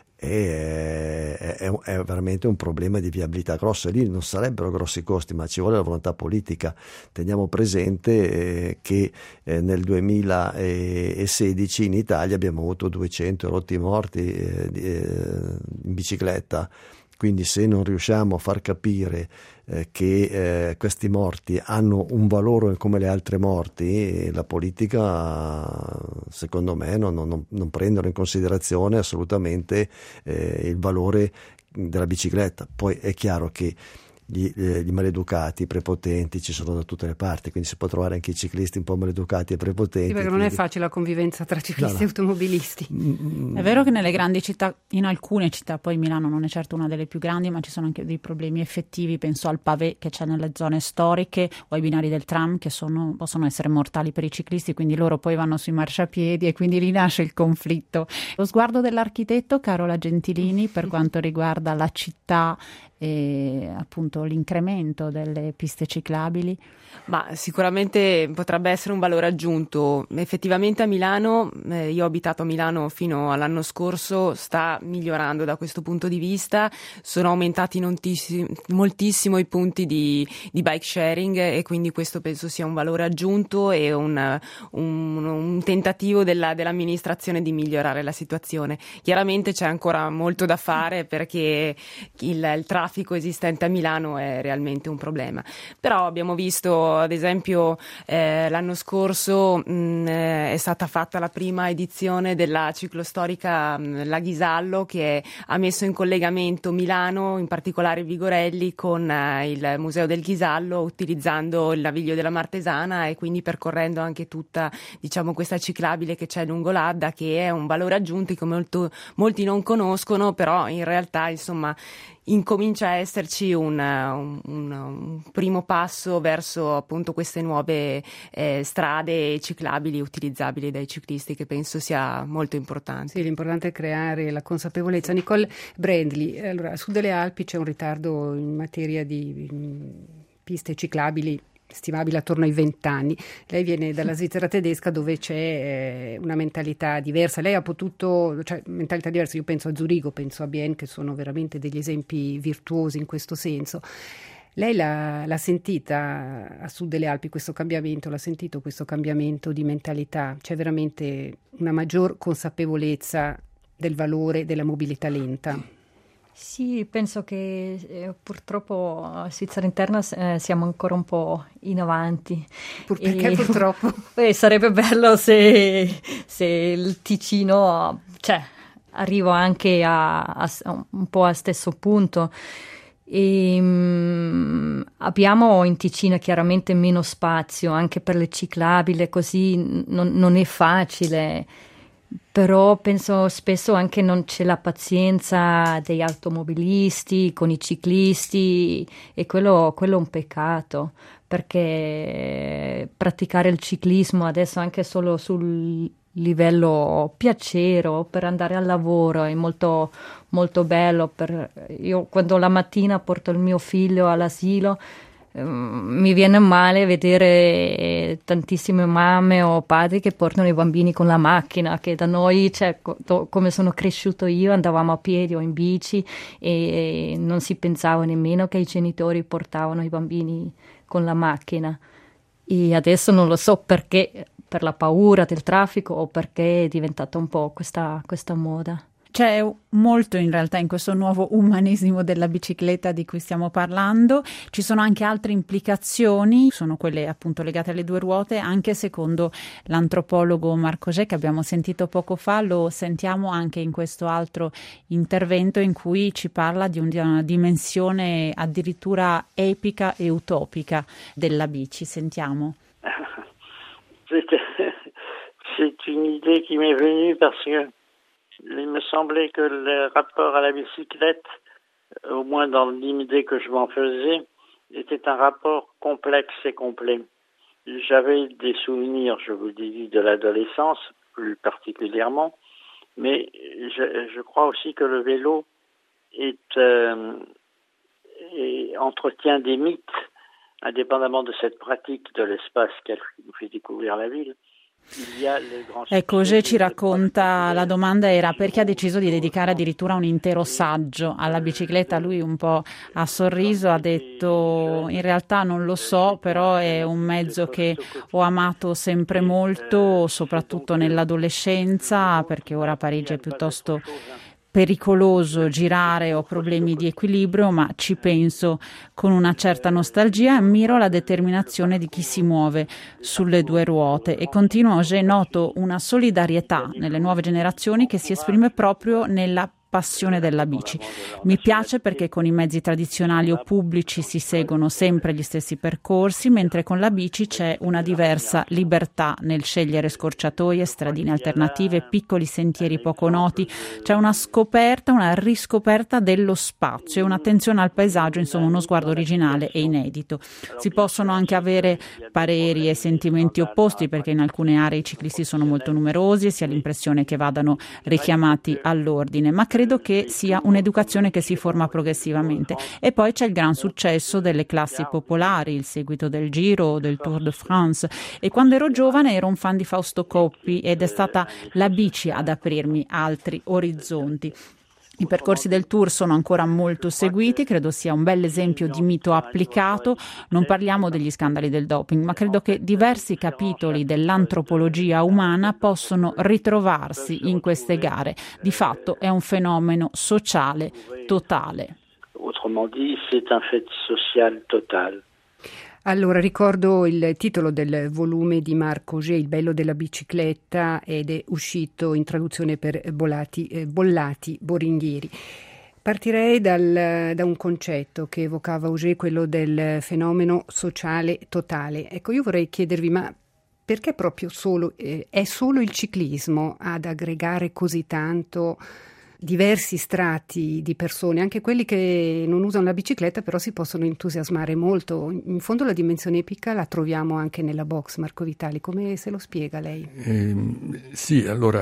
è veramente un problema di viabilità grosso, e lì non sarebbero grossi costi, ma ci vuole la volontà politica. Teniamo presente che nel 2016 in Italia abbiamo avuto 200 rotti morti in bicicletta, quindi se non riusciamo a far capire che questi morti hanno un valore come le altre morti, la politica secondo me non prendono in considerazione assolutamente il valore della bicicletta. Poi è chiaro che gli maleducati, i prepotenti ci sono da tutte le parti, quindi si può trovare anche i ciclisti un po' maleducati e prepotenti. Sì, perché non è facile la convivenza tra ciclisti e automobilisti. È vero che nelle grandi città, in alcune città, poi Milano non è certo una delle più grandi, ma ci sono anche dei problemi effettivi, penso al pavé che c'è nelle zone storiche o ai binari del tram che possono essere mortali per i ciclisti, quindi loro poi vanno sui marciapiedi e quindi lì nasce il conflitto. Lo sguardo dell'architetto Carola Gentilini per quanto riguarda la città e appunto l'incremento delle piste ciclabili? Ma sicuramente potrebbe essere un valore aggiunto. Effettivamente a Milano, io ho abitato a Milano fino all'anno scorso, sta migliorando da questo punto di vista, sono aumentati moltissimo i punti di bike sharing, e quindi questo penso sia un valore aggiunto e un tentativo dell'amministrazione di migliorare la situazione. Chiaramente c'è ancora molto da fare perché il traffico esistente a Milano è realmente un problema, però abbiamo visto ad esempio l'anno scorso è stata fatta la prima edizione della ciclostorica La Ghisallo, che ha messo in collegamento Milano, in particolare Vigorelli, con il Museo del Ghisallo, utilizzando il Naviglio della Martesana e quindi percorrendo anche tutta, diciamo, questa ciclabile che c'è lungo l'Adda, che è un valore aggiunto che molti non conoscono, però in realtà insomma incomincia a esserci un primo passo verso appunto queste nuove strade ciclabili utilizzabili dai ciclisti, che penso sia molto importante. Sì, l'importante è creare la consapevolezza. Nicole Brandly, allora, a sud delle Alpi c'è un ritardo in materia di piste ciclabili stimabile attorno ai 20 anni. Lei viene dalla Svizzera tedesca, dove c'è una mentalità diversa. Lei ha potuto, cioè mentalità diversa, io penso a Zurigo, penso a Bienne, che sono veramente degli esempi virtuosi in questo senso. Lei l'ha sentita a sud delle Alpi questo cambiamento, l'ha sentito questo cambiamento di mentalità? C'è veramente una maggior consapevolezza del valore della mobilità lenta? Sì, penso che purtroppo a Svizzera Interna siamo ancora un po' in avanti. Perché purtroppo? Sarebbe bello se il Ticino, arriva anche un po' a stesso punto. Abbiamo in Ticino chiaramente meno spazio anche per le ciclabili, così non è facile. Però penso spesso anche non c'è la pazienza degli automobilisti con i ciclisti e quello è un peccato, perché praticare il ciclismo adesso anche solo sul livello piacere o per andare al lavoro è molto, molto bello. Io quando la mattina porto il mio figlio all'asilo mi viene male vedere tantissime mamme o padri che portano i bambini con la macchina, che da noi, come sono cresciuto io, andavamo a piedi o in bici e non si pensava nemmeno che i genitori portavano i bambini con la macchina. E adesso non lo so perché, per la paura del traffico o perché è diventata un po' questa moda. C'è molto in realtà in questo nuovo umanesimo della bicicletta di cui stiamo parlando. Ci sono anche altre implicazioni, sono quelle appunto legate alle due ruote, anche secondo l'antropologo Marc Augé che abbiamo sentito poco fa. Lo sentiamo anche in questo altro intervento in cui ci parla di una dimensione addirittura epica e utopica della bici. Sentiamo. C'est une idée qui m'est venue parce que il me semblait que le rapport à la bicyclette, au moins dans l'idée que je m'en faisais, était un rapport complexe et complet. J'avais des souvenirs, je vous le dis, de l'adolescence, plus particulièrement, mais je crois aussi que le vélo entretient des mythes, indépendamment de cette pratique de l'espace qu'elle nous fait découvrir la ville. Ecco, Augé ci racconta, la domanda era perché ha deciso di dedicare addirittura un intero saggio alla bicicletta. Lui un po' ha sorriso, ha detto in realtà non lo so, però è un mezzo che ho amato sempre molto, soprattutto nell'adolescenza, perché ora a Parigi è piuttosto pericoloso girare, ho problemi di equilibrio, ma ci penso con una certa nostalgia e ammiro la determinazione di chi si muove sulle due ruote. E continua Augé, noto una solidarietà nelle nuove generazioni che si esprime proprio nella passione della bici. Mi piace perché con i mezzi tradizionali o pubblici si seguono sempre gli stessi percorsi, mentre con la bici c'è una diversa libertà nel scegliere scorciatoie, stradine alternative, piccoli sentieri poco noti. C'è una scoperta, una riscoperta dello spazio e un'attenzione al paesaggio, insomma uno sguardo originale e inedito. Si possono anche avere pareri e sentimenti opposti, perché in alcune aree i ciclisti sono molto numerosi e si ha l'impressione che vadano richiamati all'ordine, ma credo che sia un'educazione che si forma progressivamente. E poi c'è il gran successo delle classi popolari, il seguito del Giro o del Tour de France. E quando ero giovane ero un fan di Fausto Coppi ed è stata la bici ad aprirmi altri orizzonti. I percorsi del Tour sono ancora molto seguiti, credo sia un bel esempio di mito applicato. Non parliamo degli scandali del doping, ma credo che diversi capitoli dell'antropologia umana possono ritrovarsi in queste gare. Di fatto è un fenomeno sociale totale. Autrement dit, c'est un fait social total. Allora, ricordo il titolo del volume di Marc Augé, Il bello della bicicletta, ed è uscito in traduzione per Bollati Boringhieri. Partirei da un concetto che evocava Augé, quello del fenomeno sociale totale. Ecco, io vorrei chiedervi, ma perché proprio è solo il ciclismo ad aggregare così tanto diversi strati di persone, anche quelli che non usano la bicicletta però si possono entusiasmare molto? In fondo la dimensione epica la troviamo anche nella box. Marco Vitali, come se lo spiega lei? Sì, allora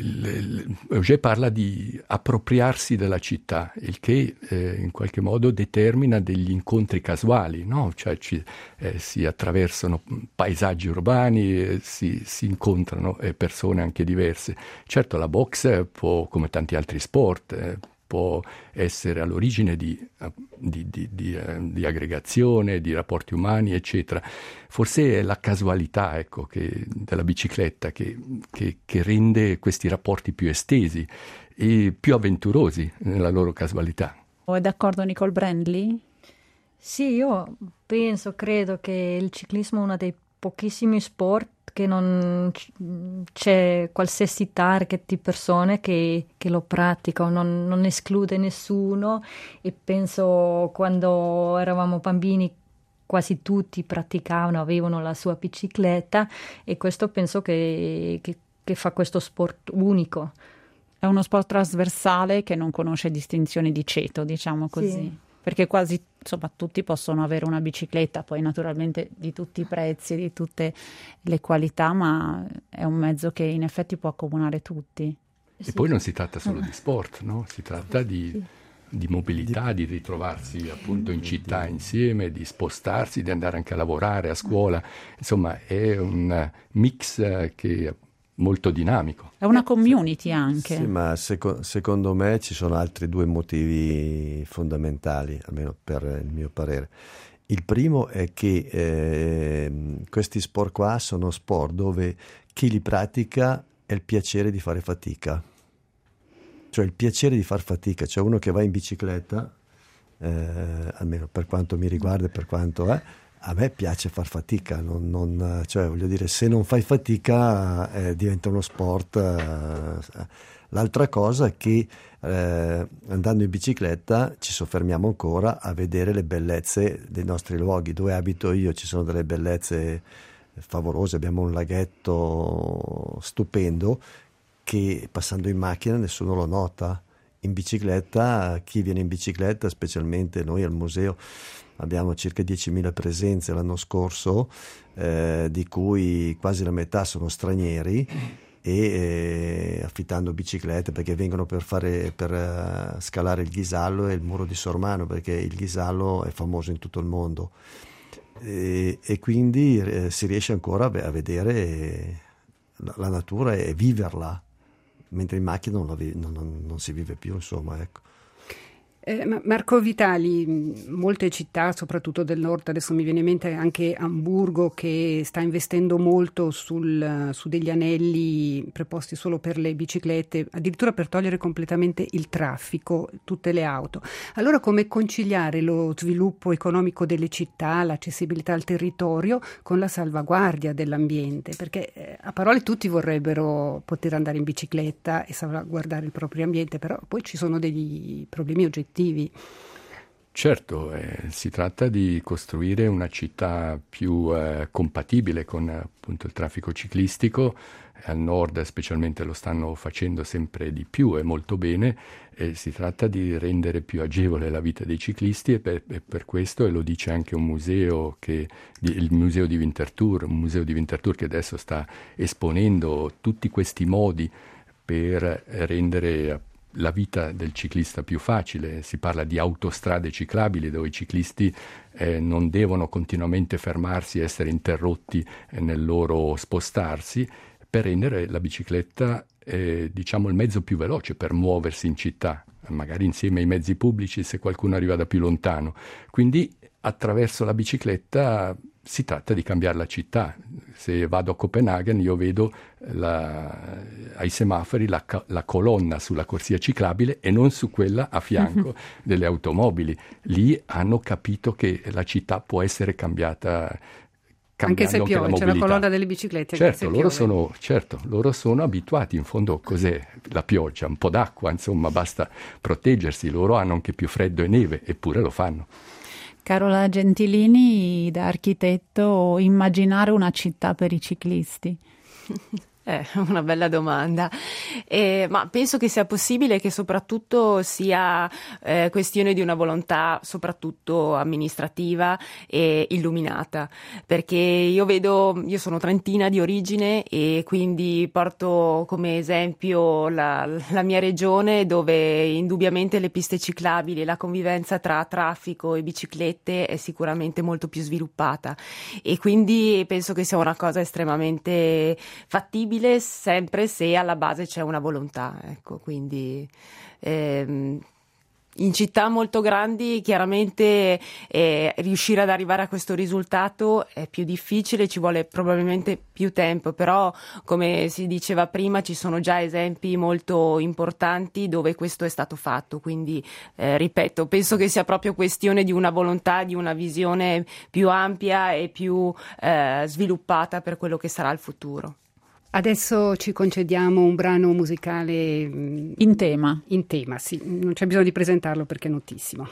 Augé parla di appropriarsi della città, il che in qualche modo determina degli incontri casuali, no? Cioè si attraversano paesaggi urbani, si incontrano persone anche diverse. Certo, la box può, come tanti altri sport, può essere all'origine di aggregazione, di rapporti umani, eccetera. Forse è la casualità, ecco, della bicicletta che rende questi rapporti più estesi e più avventurosi nella loro casualità. È d'accordo Nicole Brandly? Sì, io credo che il ciclismo è uno dei pochissimi sport che non c'è qualsiasi target di persone che lo praticano, non esclude nessuno, e penso quando eravamo bambini quasi tutti praticavano, avevano la sua bicicletta, e questo penso che fa questo sport unico. È uno sport trasversale che non conosce distinzioni di ceto, diciamo così. Sì. Perché quasi, insomma, tutti possono avere una bicicletta, poi naturalmente di tutti i prezzi, di tutte le qualità, ma è un mezzo che in effetti può accomunare tutti. E poi non si tratta solo di sport, no? Si tratta di mobilità, di ritrovarsi appunto in città insieme, di spostarsi, di andare anche a lavorare, a scuola. Insomma, è un mix che molto dinamico. È una community anche. Sì, ma secondo me ci sono altri due motivi fondamentali, almeno per il mio parere. Il primo è che questi sport qua sono sport dove chi li pratica è il piacere di fare fatica. Cioè il piacere di far fatica. Cioè uno che va in bicicletta, almeno per quanto mi riguarda e per quanto è, a me piace far fatica, cioè voglio dire, se non fai fatica diventa uno sport. L'altra cosa è che andando in bicicletta ci soffermiamo ancora a vedere le bellezze dei nostri luoghi. Dove abito io ci sono delle bellezze favolose, abbiamo un laghetto stupendo che passando in macchina nessuno lo nota. In bicicletta, chi viene in bicicletta, specialmente noi al museo, abbiamo circa 10.000 presenze l'anno scorso, di cui quasi la metà sono stranieri, e affittando biciclette perché vengono per scalare il Ghisallo e il muro di Sormano, perché il Ghisallo è famoso in tutto il mondo, e quindi si riesce ancora a vedere la natura e viverla, mentre in macchina non si vive più, insomma, ecco. Marco Vitali, molte città, soprattutto del nord, adesso mi viene in mente anche Amburgo, che sta investendo molto su degli anelli preposti solo per le biciclette, addirittura per togliere completamente il traffico, tutte le auto. Allora come conciliare lo sviluppo economico delle città, l'accessibilità al territorio con la salvaguardia dell'ambiente? Perché a parole tutti vorrebbero poter andare in bicicletta e salvaguardare il proprio ambiente, però poi ci sono degli problemi oggettivi. Certo, si tratta di costruire una città più compatibile con appunto il traffico ciclistico. Al nord specialmente lo stanno facendo sempre di più e molto bene. Si tratta di rendere più agevole la vita dei ciclisti, e per questo, e lo dice anche un museo, il museo di Winterthur, che adesso sta esponendo tutti questi modi per rendere la vita del ciclista più facile. Si parla di autostrade ciclabili dove i ciclisti non devono continuamente fermarsi e essere interrotti nel loro spostarsi, per rendere la bicicletta diciamo il mezzo più veloce per muoversi in città, magari insieme ai mezzi pubblici se qualcuno arriva da più lontano. Quindi attraverso la bicicletta si tratta di cambiare la città. Se vado a Copenaghen io vedo ai semafori la colonna sulla corsia ciclabile e non su quella a fianco delle automobili. Lì hanno capito che la città può essere cambiata anche se piove, c'è la colonna delle biciclette. Certo, loro sono abituati, in fondo cos'è la pioggia? Un po' d'acqua, insomma, basta proteggersi. Loro hanno anche più freddo e neve, eppure lo fanno. Carola Gentilini, da architetto, immaginare una città per i ciclisti? Una bella domanda, ma penso che sia possibile, che soprattutto sia questione di una volontà soprattutto amministrativa e illuminata, perché io sono trentina di origine e quindi porto come esempio la mia regione, dove indubbiamente le piste ciclabili e la convivenza tra traffico e biciclette è sicuramente molto più sviluppata, e quindi penso che sia una cosa estremamente fattibile, sempre se alla base c'è una volontà, ecco, quindi In città molto grandi chiaramente riuscire ad arrivare a questo risultato è più difficile, ci vuole probabilmente più tempo, però come si diceva prima ci sono già esempi molto importanti dove questo è stato fatto, quindi ripeto, penso che sia proprio questione di una volontà, di una visione più ampia e più sviluppata per quello che sarà il futuro. Adesso ci concediamo un brano musicale in tema. In tema, sì, non c'è bisogno di presentarlo perché è notissimo.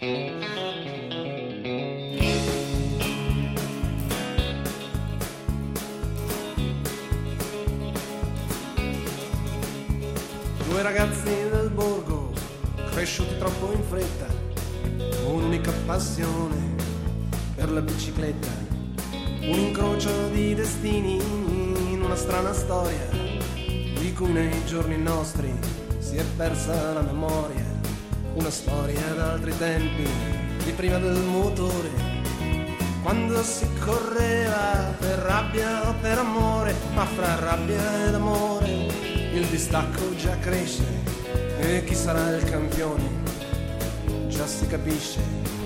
Due ragazzi del borgo, cresciuti troppo in fretta, un'unica passione per la bicicletta, un incrocio di destini, una strana storia di cui nei giorni nostri si è persa la memoria, una storia d'altri tempi, di prima del motore, quando si correva per rabbia o per amore, ma fra rabbia ed amore il distacco già cresce e chi sarà il campione già si capisce.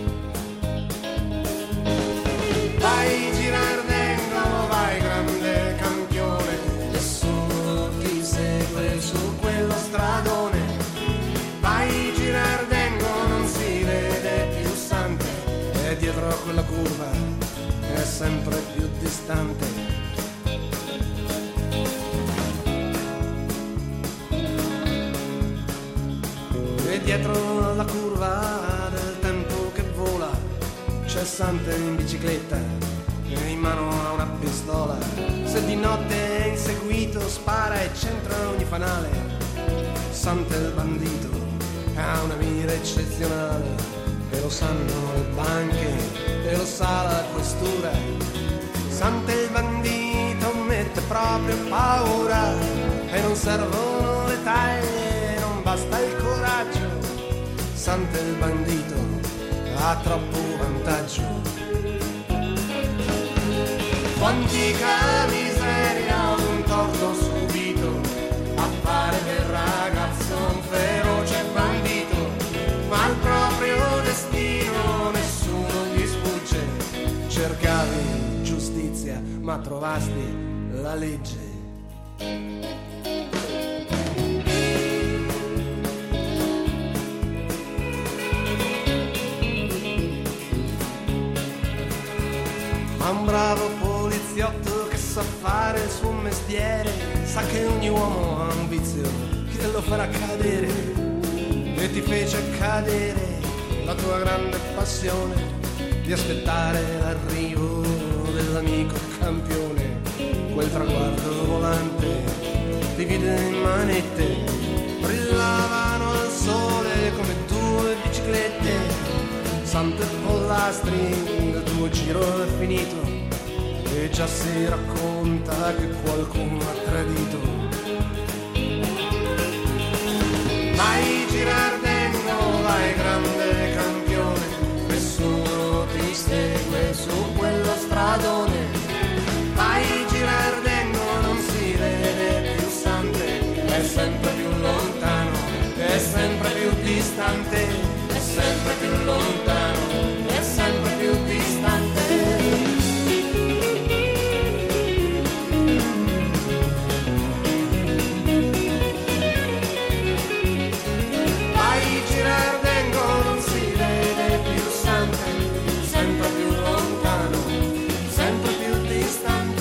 Vai Girardengo, vai grande campione, nessuno ti segue su quello stradone. Vai Girardengo, non si vede più Sante, e dietro a quella curva è sempre più distante. E dietro alla curva del tempo che vola c'è Sante in bicicletta e in mano ha una pistola. Se di notte è inseguito spara e centra ogni fanale. Sante il bandito ha una mira eccezionale, e lo sanno le banche e lo sa la questura. Sante il bandito mette proprio paura e non servono le taglie, non basta il coraggio. Sante il bandito ha troppo vantaggio. Quantica miseria, un torto subito, appare del ragazzo un feroce bandito, ma al proprio destino nessuno gli sfugge. Cercavi giustizia, ma trovasti la legge. Ma un bravo poliziotto che sa fare il suo mestiere sa che ogni uomo ha un vizio che lo farà cadere, e ti fece cadere la tua grande passione di aspettare l'arrivo dell'amico campione. Quel traguardo volante ti vide in manette, brillavano al sole come due biciclette. Sante Pollastri, il tuo giro è finito e già si racconta che qualcuno ha tradito. Vai Girardengo, vai grande campione, nessuno ti segue su quello stradone. Vai Girardengo, non si vede più Sante, è sempre più lontano, è sempre più distante, è sempre più lontano, è sempre più distante. Vai Girardengo, non si vede più Sante, sempre più lontano, sempre più distante.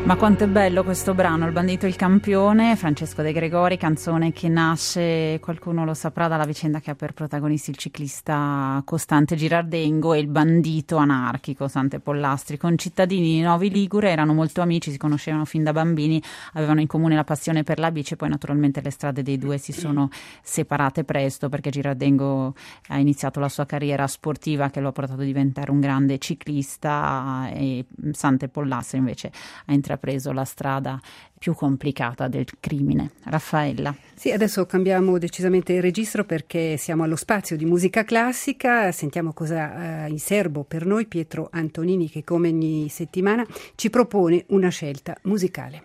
Ma quanto è bello questo brano, Il bandito e il campione, Francesco De Gregori, canzone che nasce, qualcuno lo saprà, dalla vicenda che ha per protagonisti il ciclista Costante Girardengo e il bandito anarchico Sante Pollastri. Concittadini di Novi Ligure, erano molto amici, si conoscevano fin da bambini, avevano in comune la passione per la bici, poi naturalmente le strade dei due si sono separate presto, perché Girardengo ha iniziato la sua carriera sportiva che lo ha portato a diventare un grande ciclista, e Sante Pollastri invece ha intrapreso la strada più complicata del crimine. Raffaella. Sì, adesso cambiamo decisamente il registro perché siamo allo spazio di musica classica. Sentiamo cosa in serbo per noi Pietro Antonini, che come ogni settimana ci propone una scelta musicale.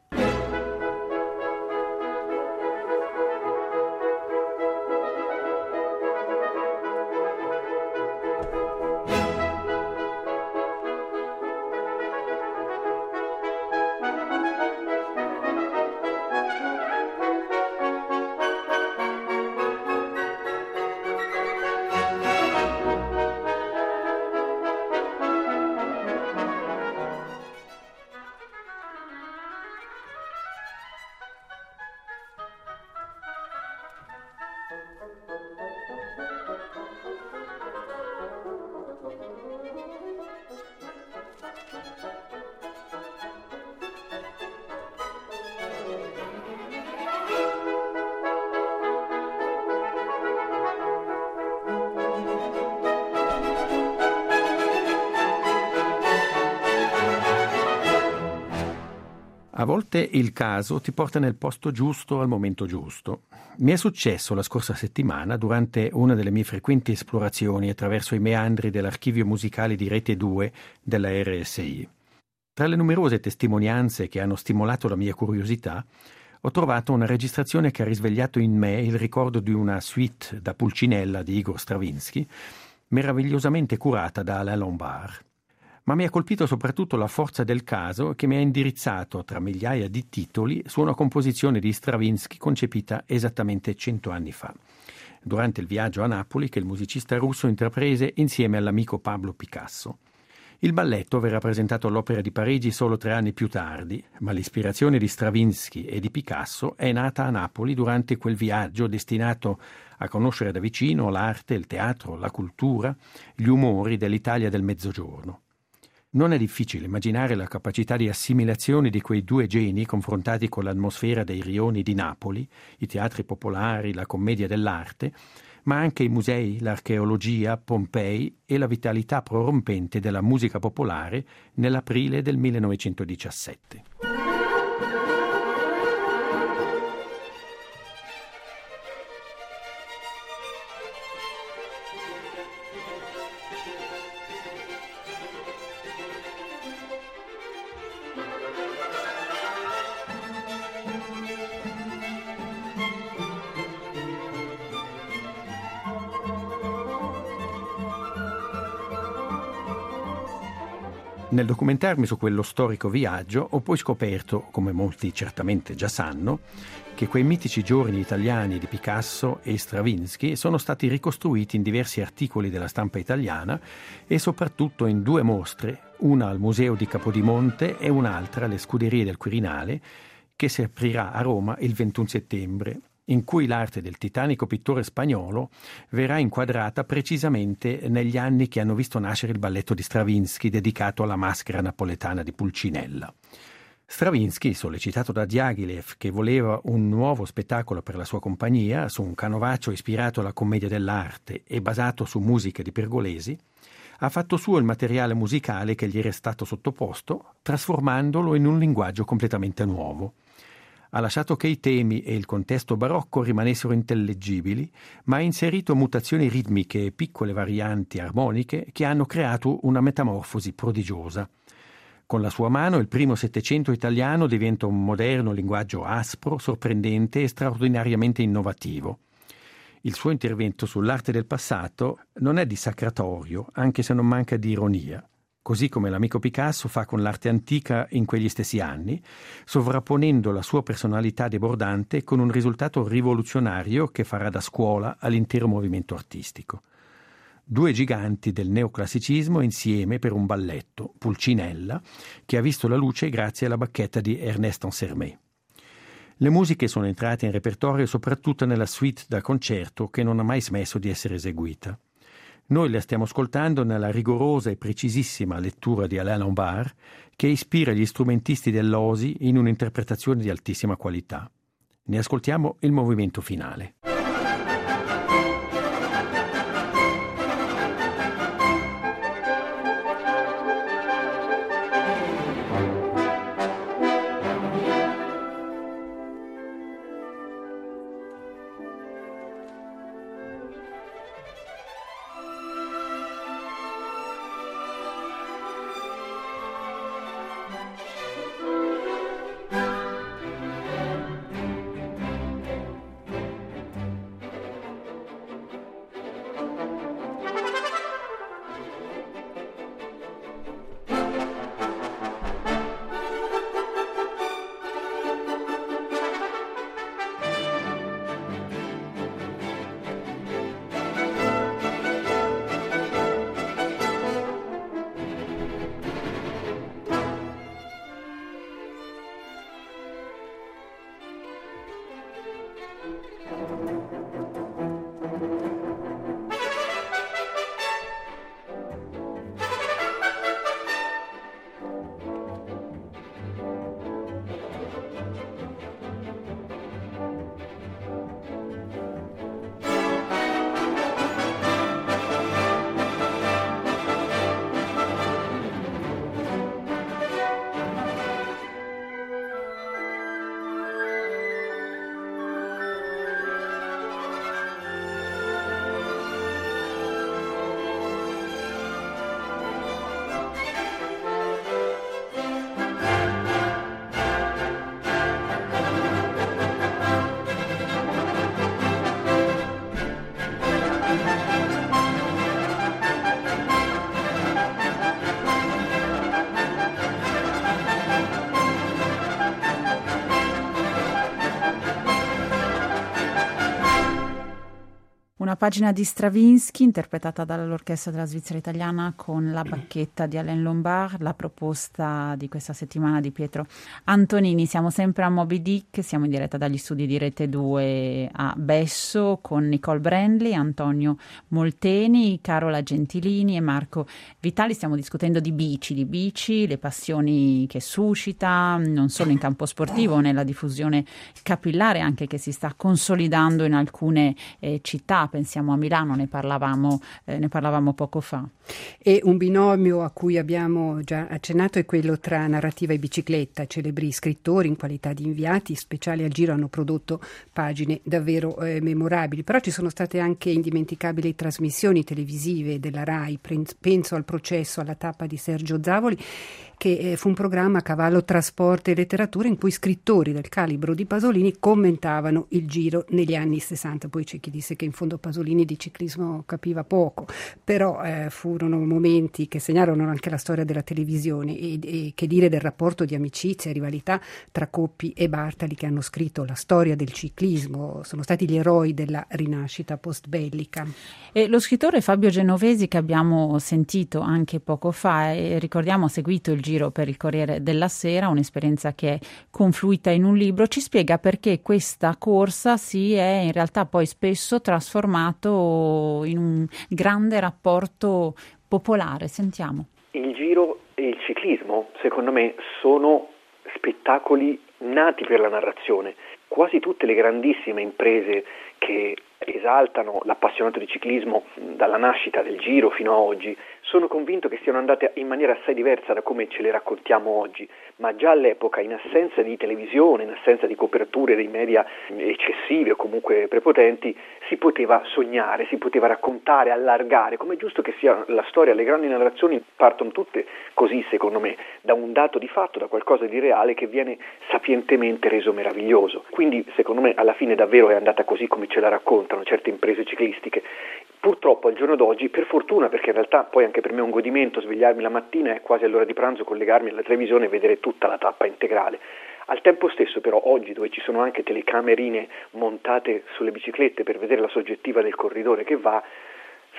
A volte il caso ti porta nel posto giusto al momento giusto. Mi è successo la scorsa settimana durante una delle mie frequenti esplorazioni attraverso i meandri dell'archivio musicale di Rete 2 della RSI. Tra le numerose testimonianze che hanno stimolato la mia curiosità, ho trovato una registrazione che ha risvegliato in me il ricordo di una suite da Pulcinella di Igor Stravinsky, meravigliosamente curata da Alain Lombard. Ma mi ha colpito soprattutto la forza del caso che mi ha indirizzato tra migliaia di titoli su una composizione di Stravinsky concepita esattamente 100 anni fa, durante il viaggio a Napoli che il musicista russo intraprese insieme all'amico Pablo Picasso. Il balletto verrà presentato all'Opera di Parigi solo 3 anni più tardi, ma l'ispirazione di Stravinsky e di Picasso è nata a Napoli durante quel viaggio destinato a conoscere da vicino l'arte, il teatro, la cultura, gli umori dell'Italia del Mezzogiorno. Non è difficile immaginare la capacità di assimilazione di quei due geni confrontati con l'atmosfera dei rioni di Napoli, i teatri popolari, la commedia dell'arte, ma anche i musei, l'archeologia, Pompei e la vitalità prorompente della musica popolare nell'aprile del 1917. Nel documentarmi su quello storico viaggio ho poi scoperto, come molti certamente già sanno, che quei mitici giorni italiani di Picasso e Stravinsky sono stati ricostruiti in diversi articoli della stampa italiana e soprattutto in 2 mostre, una al Museo di Capodimonte e un'altra alle Scuderie del Quirinale, che si aprirà a Roma il 21 settembre, in cui l'arte del titanico pittore spagnolo verrà inquadrata precisamente negli anni che hanno visto nascere il balletto di Stravinsky dedicato alla maschera napoletana di Pulcinella. Stravinsky, sollecitato da Diaghilev, che voleva un nuovo spettacolo per la sua compagnia, su un canovaccio ispirato alla commedia dell'arte e basato su musiche di Pergolesi, ha fatto suo il materiale musicale che gli era stato sottoposto, trasformandolo in un linguaggio completamente nuovo. Ha lasciato che i temi e il contesto barocco rimanessero intellegibili, ma ha inserito mutazioni ritmiche e piccole varianti armoniche che hanno creato una metamorfosi prodigiosa. Con la sua mano il primo Settecento italiano diventa un moderno linguaggio aspro, sorprendente e straordinariamente innovativo. Il suo intervento sull'arte del passato non è dissacratorio, anche se non manca di ironia. Così come l'amico Picasso fa con l'arte antica in quegli stessi anni, sovrapponendo la sua personalità debordante con un risultato rivoluzionario che farà da scuola all'intero movimento artistico. Due giganti del neoclassicismo insieme per un balletto, Pulcinella, che ha visto la luce grazie alla bacchetta di Ernest Ansermet. Le musiche sono entrate in repertorio soprattutto nella suite da concerto che non ha mai smesso di essere eseguita. Noi la stiamo ascoltando nella rigorosa e precisissima lettura di Alain Lombard, che ispira gli strumentisti dell'Osi in un'interpretazione di altissima qualità. Ne ascoltiamo il movimento finale. Una pagina di Stravinsky interpretata dall'Orchestra della Svizzera Italiana con la bacchetta di Alain Lombard, la proposta di questa settimana di Pietro Antonini. Siamo sempre a Moby Dick, siamo in diretta dagli studi di Rete 2 a Besso con Nicole Brandley, Antonio Molteni, Carola Gentilini e Marco Vitali. Stiamo discutendo di bici, le passioni che suscita, non solo in campo sportivo, nella diffusione capillare anche che si sta consolidando in alcune città. Pensiamo a Milano, ne parlavamo poco fa. E un binomio a cui abbiamo già accennato è quello tra narrativa e bicicletta. Celebri scrittori in qualità di inviati speciali al Giro hanno prodotto pagine davvero memorabili, però ci sono state anche indimenticabili trasmissioni televisive della RAI. Penso al Processo alla tappa di Sergio Zavoli, che fu un programma a cavallo tra sport e letteratura in cui scrittori del calibro di Pasolini commentavano il Giro negli anni 60. Poi c'è chi disse che in fondo Pasolini di ciclismo capiva poco, però furono momenti che segnarono anche la storia della televisione e che dire del rapporto di amicizia e rivalità tra Coppi e Bartali, che hanno scritto la storia del ciclismo, sono stati gli eroi della rinascita post-bellica. E lo scrittore Fabio Genovesi, che abbiamo sentito anche poco fa, e ricordiamo ha seguito il Giro per il Corriere della Sera, un'esperienza che è confluita in un libro, ci spiega perché questa corsa si è in realtà poi spesso trasformato in un grande rapporto popolare. Sentiamo. Il Giro e il ciclismo, secondo me, sono spettacoli nati per la narrazione. Quasi tutte le grandissime imprese che esaltano l'appassionato di ciclismo dalla nascita del Giro fino a oggi, sono convinto che siano andate in maniera assai diversa da come ce le raccontiamo oggi, ma già all'epoca, in assenza di televisione, in assenza di coperture dei media eccessive o comunque prepotenti, si poteva sognare, si poteva raccontare, allargare, come è giusto che sia la storia. Le grandi narrazioni partono tutte così, secondo me, da un dato di fatto, da qualcosa di reale che viene sapientemente reso meraviglioso. Quindi, secondo me, alla fine davvero è andata così come ce la raccontano certe imprese ciclistiche. Purtroppo al giorno d'oggi, per fortuna, perché in realtà poi anche per me è un godimento svegliarmi la mattina e quasi all'ora di pranzo collegarmi alla televisione e vedere tutta la tappa integrale. Al tempo stesso però oggi, dove ci sono anche telecamerine montate sulle biciclette per vedere la soggettiva del corridore che va,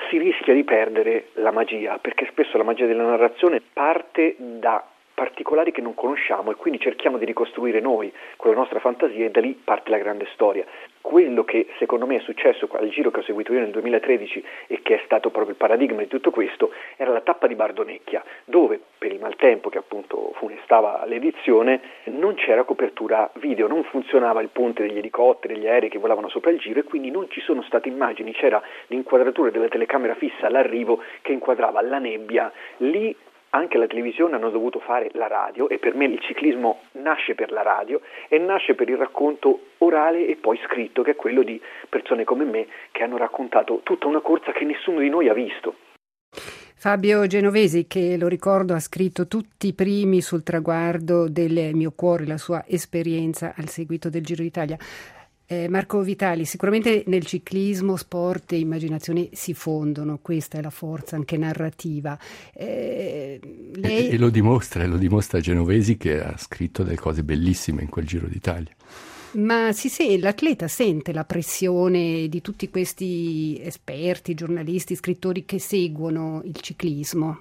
si rischia di perdere la magia, perché spesso la magia della narrazione parte da particolari che non conosciamo e quindi cerchiamo di ricostruire noi con la nostra fantasia e da lì parte la grande storia. Quello che secondo me è successo al giro che ho seguito io nel 2013 e che è stato proprio il paradigma di tutto questo era la tappa di Bardonecchia, dove per il maltempo che appunto funestava l'edizione non c'era copertura video, non funzionava il ponte degli elicotteri, degli aerei che volavano sopra il giro e quindi non ci sono state immagini, c'era l'inquadratura della telecamera fissa all'arrivo che inquadrava la nebbia. Lì anche la televisione hanno dovuto fare la radio e per me il ciclismo nasce per la radio e nasce per il racconto orale e poi scritto, che è quello di persone come me che hanno raccontato tutta una corsa che nessuno di noi ha visto. Fabio Genovesi, che lo ricordo ha scritto tutti i primi sul traguardo del mio cuore, la sua esperienza al seguito del Giro d'Italia. Marco Vitali, sicuramente nel ciclismo sport e immaginazione si fondono, questa è la forza anche narrativa. Lei... E lo dimostra Genovesi, che ha scritto delle cose bellissime in quel Giro d'Italia. Ma l'atleta sente la pressione di tutti questi esperti, giornalisti, scrittori che seguono il ciclismo?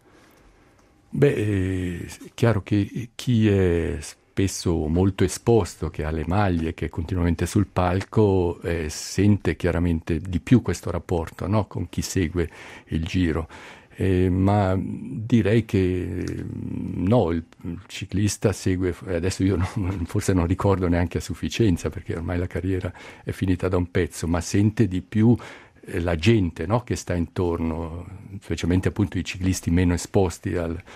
È chiaro che chi è spesso molto esposto, che ha le maglie, che è continuamente sul palco, sente chiaramente di più questo rapporto, no? Con chi segue il Giro. Ma direi che no, il ciclista segue, adesso io forse non ricordo neanche a sufficienza perché ormai la carriera è finita da un pezzo, ma sente di più la gente, no? Che sta intorno, specialmente appunto i ciclisti meno esposti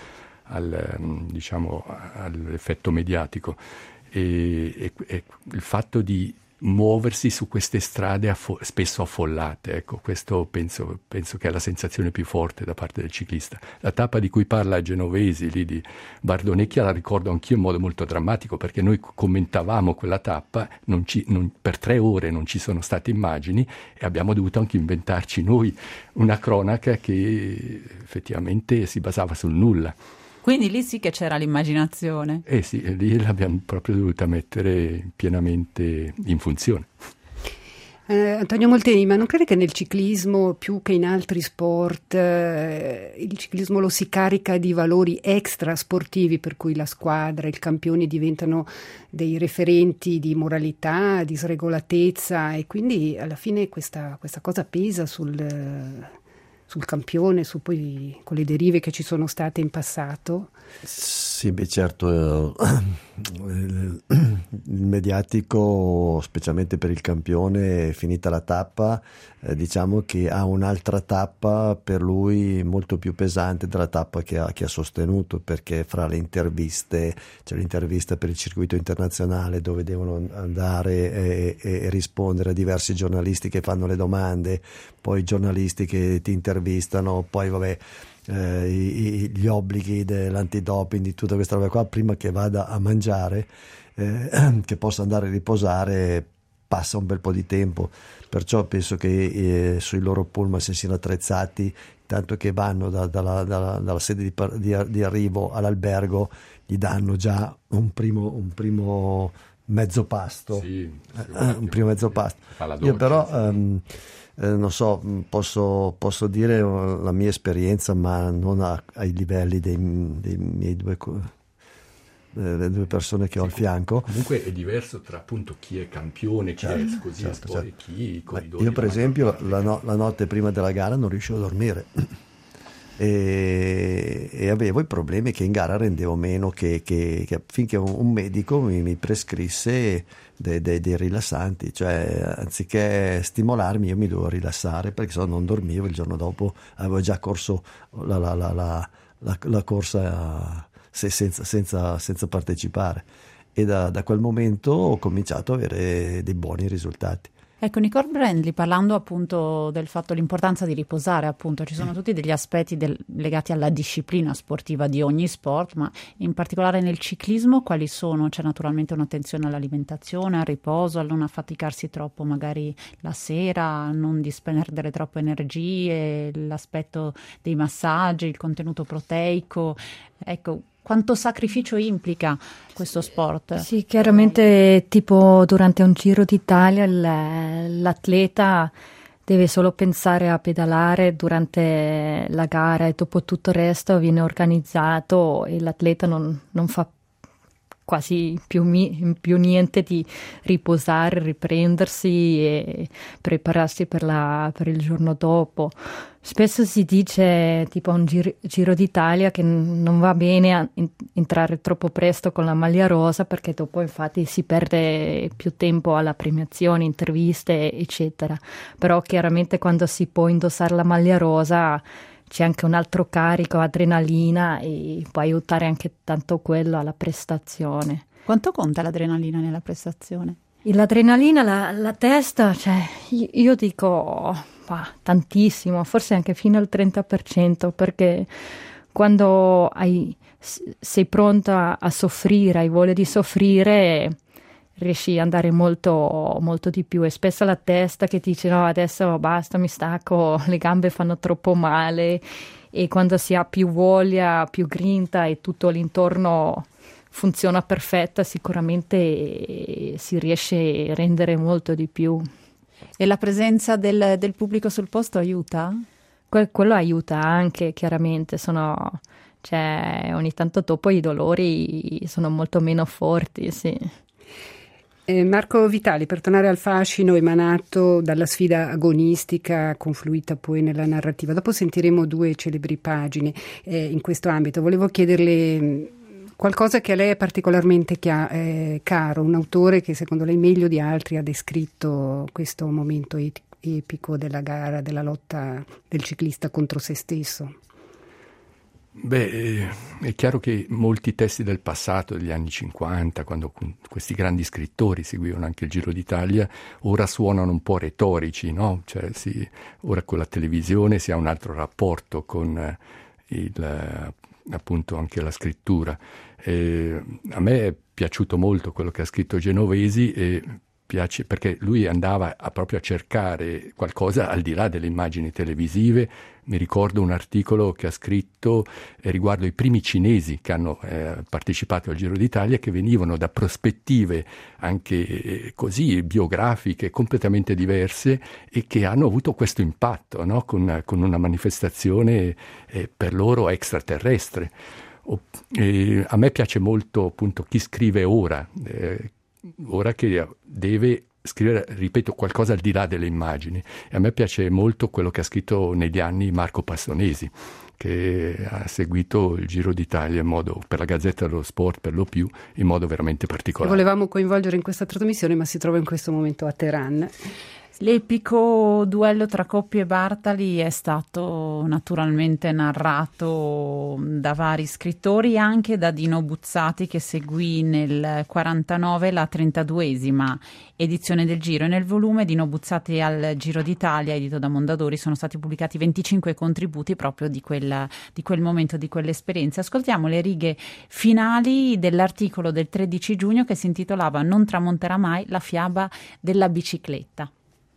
all'effetto mediatico e il fatto di muoversi su queste strade spesso affollate, ecco, questo penso che è la sensazione più forte da parte del ciclista. La tappa di cui parla Genovesi lì di Bardonecchia la ricordo anch'io in modo molto drammatico, perché noi commentavamo quella tappa, per 3 ore non ci sono state immagini e abbiamo dovuto anche inventarci noi una cronaca che effettivamente si basava sul nulla. Quindi lì sì che c'era l'immaginazione. Sì, lì l'abbiamo proprio dovuta mettere pienamente in funzione. Antonio Molteni, ma non crede che nel ciclismo, più che in altri sport, il ciclismo lo si carica di valori extra sportivi, per cui la squadra, il campione diventano dei referenti di moralità, di sregolatezza e quindi alla fine questa cosa pesa sul campione, poi con le derive che ci sono state in passato? Sì, certo, il mediatico, specialmente per il campione, finita la tappa, diciamo che ha un'altra tappa per lui molto più pesante della tappa che ha sostenuto, perché fra le interviste c'è l'intervista per il circuito internazionale dove devono andare e rispondere a diversi giornalisti che fanno le domande, poi giornalisti che ti intervistano, poi gli obblighi dell'antidoping, di tutta questa roba qua, prima che vada a mangiare, che possa andare a riposare, passa un bel po' di tempo. Perciò penso che sui loro pullman si siano attrezzati, tanto che vanno dalla sede di arrivo all'albergo, gli danno già un primo mezzo pasto. Un primo mezzo pasto. Io però non so, posso dire la mia esperienza, ma non ai livelli dei miei le 2 persone che ho al fianco. Comunque è diverso tra appunto chi è campione, chi è così, certo. Poi chi corridori. Io per esempio la notte prima della gara non riuscivo a dormire e avevo i problemi che in gara rendevo meno che finché un medico mi prescrisse dei rilassanti, cioè anziché stimolarmi io mi dovevo rilassare, perché se no non dormivo. Il giorno dopo avevo già corso la corsa senza partecipare e da quel momento ho cominciato ad avere dei buoni risultati. Ecco, Nicole Brandly, parlando appunto del fatto, l'importanza di riposare, appunto ci sono tutti degli aspetti legati alla disciplina sportiva di ogni sport, ma in particolare nel ciclismo quali sono? C'è naturalmente un'attenzione all'alimentazione, al riposo, a non affaticarsi troppo magari la sera, a non disperdere troppe energie, l'aspetto dei massaggi, il contenuto proteico, ecco. Quanto sacrificio implica questo sport? Sì, chiaramente tipo durante un Giro d'Italia l'atleta deve solo pensare a pedalare durante la gara e dopo tutto il resto viene organizzato e l'atleta non fa quasi più niente di riposare, riprendersi e prepararsi per il giorno dopo. Spesso si dice, tipo a un Giro d'Italia, che non va bene entrare troppo presto con la maglia rosa, perché dopo infatti si perde più tempo alla premiazione, interviste, eccetera. Però chiaramente quando si può indossare la maglia rosa c'è anche un altro carico, adrenalina, e può aiutare anche tanto quello alla prestazione. Quanto conta l'adrenalina nella prestazione? L'adrenalina, la testa, cioè io dico tantissimo, forse anche fino al 30%, perché quando sei pronta a soffrire, hai voglia di soffrire, riesci ad andare molto, molto di più. E spesso la testa che dice no, adesso basta, mi stacco, le gambe fanno troppo male, e quando si ha più voglia, più grinta e tutto l'intorno funziona perfetta, sicuramente si riesce a rendere molto di più. E la presenza del pubblico sul posto aiuta? Quello aiuta anche, chiaramente. Ogni tanto dopo i dolori sono molto meno forti, sì. Marco Vitali, per tornare al fascino emanato dalla sfida agonistica confluita poi nella narrativa, dopo sentiremo 2 celebri pagine in questo ambito. Volevo chiederle qualcosa che a lei è particolarmente caro, un autore che secondo lei meglio di altri ha descritto questo momento epico della gara, della lotta del ciclista contro se stesso. Beh, è chiaro che molti testi del passato, degli anni 50, quando questi grandi scrittori seguivano anche il Giro d'Italia, ora suonano un po' retorici, no? Cioè, ora con la televisione si ha un altro rapporto con appunto anche la scrittura. A me è piaciuto molto quello che ha scritto Genovesi, e piace perché lui andava proprio a cercare qualcosa al di là delle immagini televisive. Mi ricordo un articolo che ha scritto riguardo i primi cinesi che hanno partecipato al Giro d'Italia, che venivano da prospettive anche così biografiche completamente diverse, e che hanno avuto questo impatto, no? con una manifestazione per loro extraterrestre. A me piace molto appunto chi scrive ora che deve scrivere, ripeto, qualcosa al di là delle immagini. E a me piace molto quello che ha scritto negli anni Marco Passonesi, che ha seguito il Giro d'Italia per la Gazzetta dello Sport per lo più, in modo veramente particolare. Che volevamo coinvolgere in questa trasmissione, ma si trova in questo momento a Teheran. L'epico duello tra Coppi e Bartali è stato naturalmente narrato da vari scrittori, anche da Dino Buzzati, che seguì nel 49 la 32esima edizione del Giro. E nel volume Dino Buzzati al Giro d'Italia, edito da Mondadori, sono stati pubblicati 25 contributi proprio di quel momento, di quell'esperienza. Ascoltiamo le righe finali dell'articolo del 13 giugno che si intitolava "Non tramonterà mai la fiaba della bicicletta".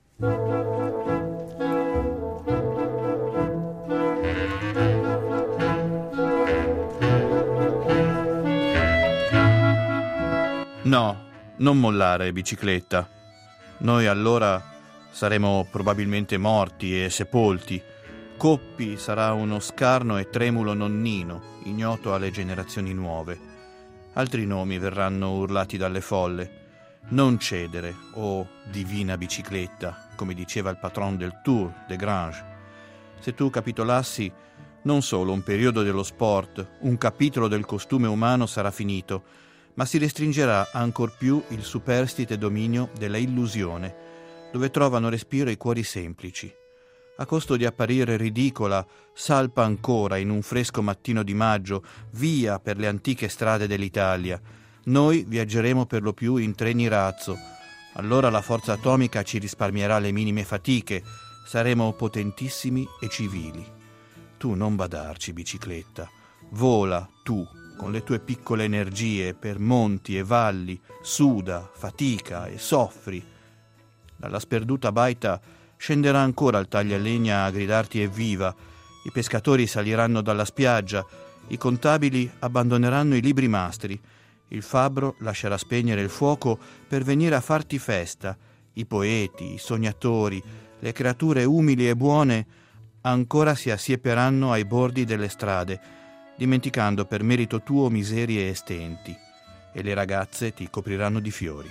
No, non mollare, bicicletta. Noi allora saremo probabilmente morti e sepolti. Coppi sarà uno scarno e tremulo nonnino, ignoto alle generazioni nuove. Altri nomi verranno urlati dalle folle. Non cedere, o divina bicicletta, come diceva il patron del Tour, de Grange. Se tu capitolassi, non solo un periodo dello sport, un capitolo del costume umano sarà finito, ma si restringerà ancor più il superstite dominio della illusione, dove trovano respiro i cuori semplici. A costo di apparire ridicola, salpa ancora in un fresco mattino di maggio, via per le antiche strade dell'Italia. Noi viaggeremo per lo più in treni razzo. Allora la forza atomica ci risparmierà le minime fatiche. Saremo potentissimi e civili. Tu non badarci, bicicletta. Vola, tu, con le tue piccole energie, per monti e valli. Suda, fatica e soffri. Dalla sperduta baita scenderà ancora il taglialegna a gridarti evviva. I pescatori saliranno dalla spiaggia. I contabili abbandoneranno i libri mastri. Il fabbro lascerà spegnere il fuoco per venire a farti festa. I poeti, i sognatori, le creature umili e buone ancora si assieperanno ai bordi delle strade, dimenticando per merito tuo miserie e stenti, e le ragazze ti copriranno di fiori.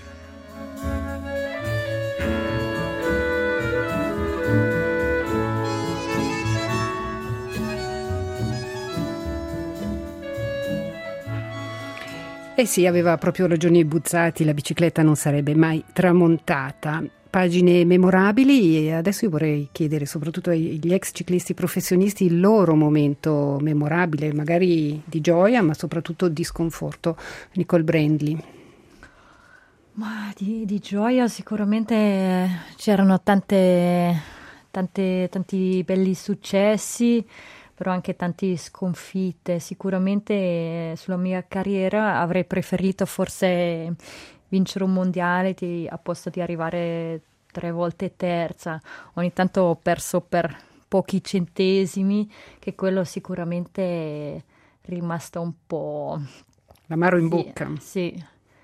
Eh sì, aveva proprio ragione Buzzati, la bicicletta non sarebbe mai tramontata. Pagine memorabili, e adesso io vorrei chiedere soprattutto agli ex ciclisti professionisti il loro momento memorabile, magari di gioia ma soprattutto di sconforto. Nicole Brandly. Ma di gioia sicuramente c'erano tanti belli successi, però anche tante sconfitte. Sicuramente sulla mia carriera avrei preferito forse vincere un mondiale a posto di arrivare 3 volte terza. Ogni tanto ho perso per pochi centesimi, che quello sicuramente è rimasto un po' l'amaro in bocca. Sì.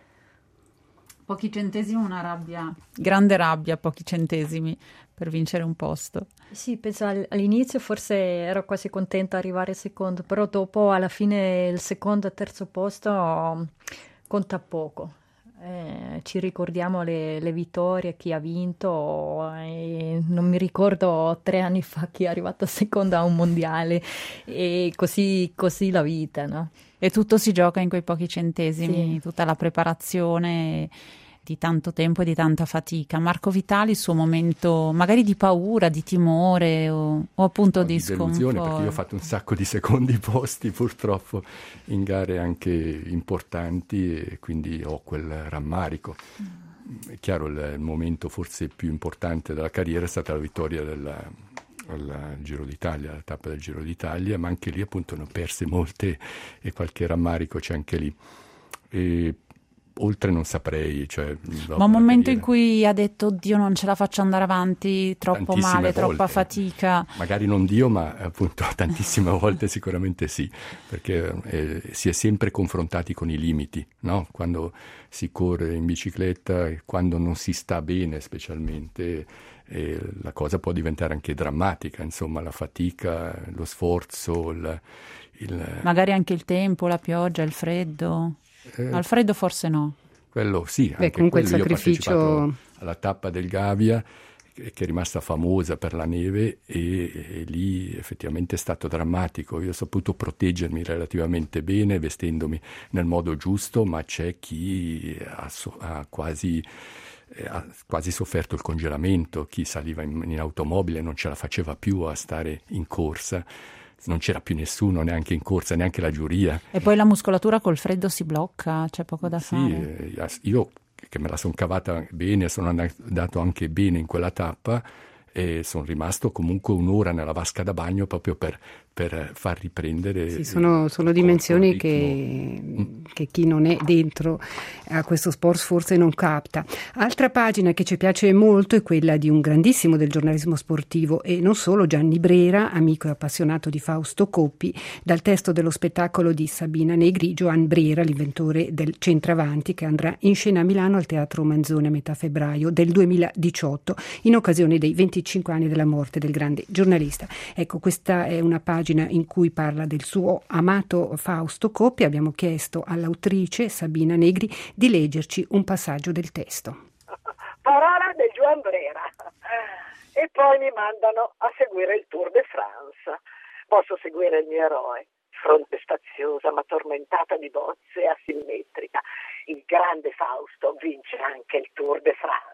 Pochi centesimi, una rabbia, grande rabbia, pochi centesimi per vincere un posto. Sì, penso all'inizio forse ero quasi contenta di arrivare secondo, però dopo alla fine il secondo e terzo posto conta poco. Ci ricordiamo le vittorie, chi ha vinto, e non mi ricordo 3 anni fa chi è arrivato secondo a un mondiale, e così la vita, no? E tutto si gioca in quei pochi centesimi, sì. Tutta la preparazione di tanto tempo e di tanta fatica. Marco Vitali, il suo momento magari di paura, di timore o appunto di sconforto? Perché io ho fatto un sacco di secondi posti purtroppo in gare anche importanti, e quindi ho quel rammarico. È chiaro, il momento forse più importante della carriera è stata la vittoria al Giro d'Italia, la tappa del Giro d'Italia, ma anche lì appunto ne ho perse molte e qualche rammarico c'è anche lì. E oltre non saprei, cioè, ma un momento in cui ha detto oddio non ce la faccio andare avanti, troppo male, volte. Troppa fatica, magari non Dio, ma appunto tantissime volte sicuramente sì, perché si è sempre confrontati con i limiti, no? Quando si corre in bicicletta e quando non si sta bene specialmente, la cosa può diventare anche drammatica, insomma, la fatica, lo sforzo, magari anche il tempo, la pioggia, il freddo. Al freddo forse no. Quello sì, anche comunque quello. il sacrificio. Io ho partecipato alla tappa del Gavia, che è rimasta famosa per la neve, e lì effettivamente è stato drammatico. Io ho saputo proteggermi relativamente bene, vestendomi nel modo giusto, ma c'è chi ha quasi sofferto il congelamento, chi saliva in automobile non ce la faceva più a stare in corsa. Non c'era più nessuno neanche in corsa, neanche la giuria. E poi la muscolatura col freddo si blocca, c'è poco da fare. Io che me la sono cavata bene, sono andato anche bene in quella tappa, e sono rimasto comunque un'ora nella vasca da bagno proprio per far riprendere. Sì, sono dimensioni che chi non è dentro a questo sport forse non capta. Altra pagina che ci piace molto è quella di un grandissimo del giornalismo sportivo, e non solo, Gianni Brera, amico e appassionato di Fausto Coppi. Dal testo dello spettacolo di Sabina Negri, Gioan Brera, l'inventore del centravanti, che andrà in scena a Milano al Teatro Manzoni a metà febbraio del 2018 in occasione dei 25 anni della morte del grande giornalista. Ecco, questa è una pagina in cui parla del suo amato Fausto Coppi. Abbiamo chiesto all'autrice Sabina Negri di leggerci un passaggio del testo. Parola del Gioan Brera. E poi mi mandano a seguire il Tour de France. Posso seguire il mio eroe, fronte spaziosa ma tormentata di bozze, asimmetrica. Il grande Fausto vince anche il Tour de France.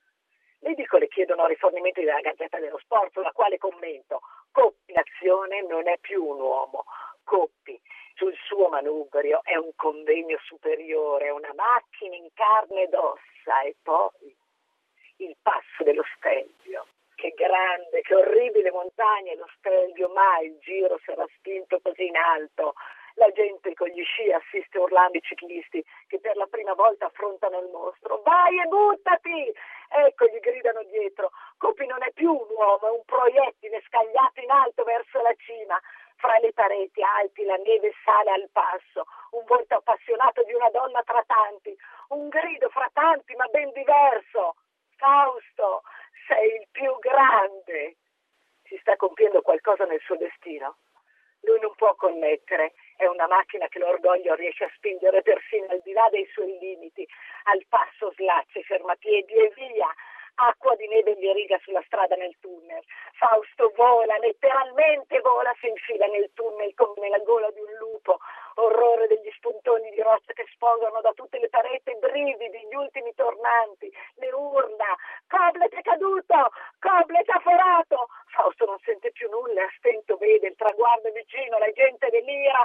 Le chiedono rifornimenti della Gazzetta dello Sport, sulla quale commento: Coppi in azione non è più un uomo. Coppi sul suo manubrio è un convegno superiore, una macchina in carne ed ossa. E poi il passo dello Stelvio. Che grande, che orribile montagna lo Stelvio, mai il Giro sarà spinto così in alto. La gente con gli sci assiste urlando i ciclisti che per la prima volta affrontano il mostro. Vai e buttati! Ecco, gli gridano dietro. Coppi non è più un uomo, è un proiettile scagliato in alto verso la cima. Fra le pareti alti la neve sale al passo. Un volto appassionato di una donna tra tanti. Un grido fra tanti ma ben diverso. Fausto, sei il più grande. Si sta compiendo qualcosa nel suo destino. Lui non può connettere, è una macchina che l'orgoglio riesce a spingere persino al di là dei suoi limiti. Al passo slaccia i fermapiedi e via. Acqua di neve gli riga sulla strada nel tunnel. Fausto vola, letteralmente vola, si infila nel tunnel come nella gola di un lupo. Orrore degli spuntoni di roccia che sposano da tutte le pareti, brividi, gli ultimi tornanti, le urla. Coblet è caduto, Coblet ha forato. Fausto non sente più nulla, a stento vede il traguardo vicino, la gente delira.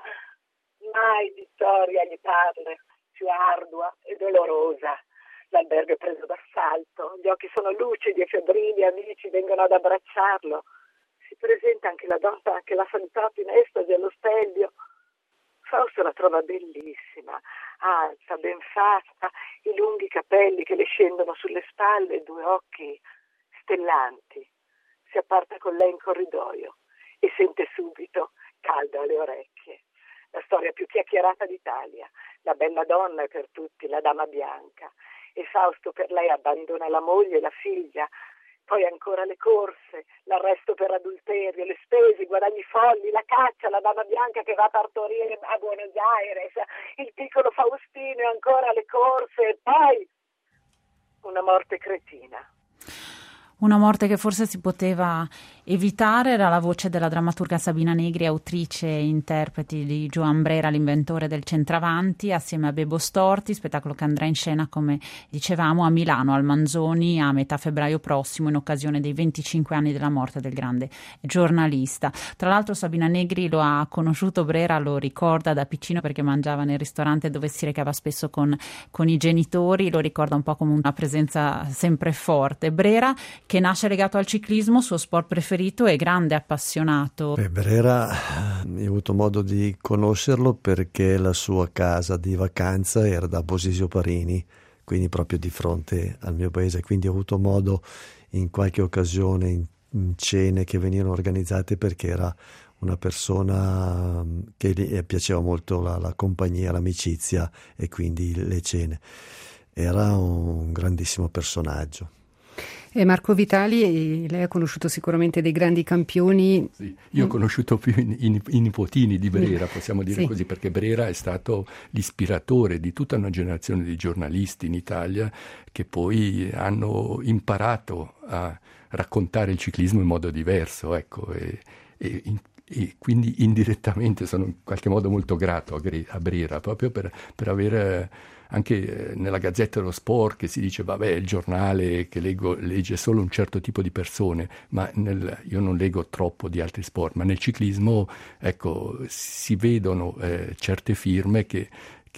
Mai vittoria gli parla, più ardua e dolorosa. L'albergo è preso d'assalto, gli occhi sono lucidi e febbrili, amici vengono ad abbracciarlo. Si presenta anche la donna che l'ha salutato in estasi allo Stelvio. Fausto la trova bellissima, alta, ben fatta, i lunghi capelli che le scendono sulle spalle, 2 occhi stellanti. Si apparta con lei in corridoio e sente subito caldo alle orecchie. La storia più chiacchierata d'Italia, la bella donna è per tutti la dama bianca. E Fausto per lei abbandona la moglie e la figlia, poi ancora le corse, l'arresto per adulterio, le spese, i guadagni folli, la caccia, la dama bianca che va a partorire a Buenos Aires, il piccolo Faustino e ancora le corse e poi una morte cretina. Una morte che forse si poteva evitare. Era la voce della drammaturga Sabina Negri, autrice e interprete di Joan Brera, l'inventore del centravanti, assieme a Bebo Storti, spettacolo che andrà in scena, come dicevamo, a Milano, al Manzoni, a metà febbraio prossimo, in occasione dei 25 anni della morte del grande giornalista. Tra l'altro Sabina Negri lo ha conosciuto Brera, lo ricorda da piccino perché mangiava nel ristorante dove si recava spesso con i genitori, lo ricorda un po' come una presenza sempre forte. Brera, che nasce legato al ciclismo, suo sport preferito, e grande appassionato. Brera, io ho avuto modo di conoscerlo perché la sua casa di vacanza era da Bosisio Parini, quindi proprio di fronte al mio paese, quindi ho avuto modo in qualche occasione in cene che venivano organizzate, perché era una persona che gli piaceva molto la compagnia, l'amicizia e quindi le cene. Era un grandissimo personaggio. E Marco Vitali, lei ha conosciuto sicuramente dei grandi campioni. Sì, io ho conosciuto più i nipotini di Brera, possiamo dire così, perché Brera è stato l'ispiratore di tutta una generazione di giornalisti in Italia che poi hanno imparato a raccontare il ciclismo in modo diverso, ecco, e quindi indirettamente sono in qualche modo molto grato a Brera, proprio per avere anche nella Gazzetta dello Sport, che si dice vabbè, il giornale che legge solo un certo tipo di persone, ma io non leggo troppo di altri sport, ma nel ciclismo, ecco, si vedono certe firme che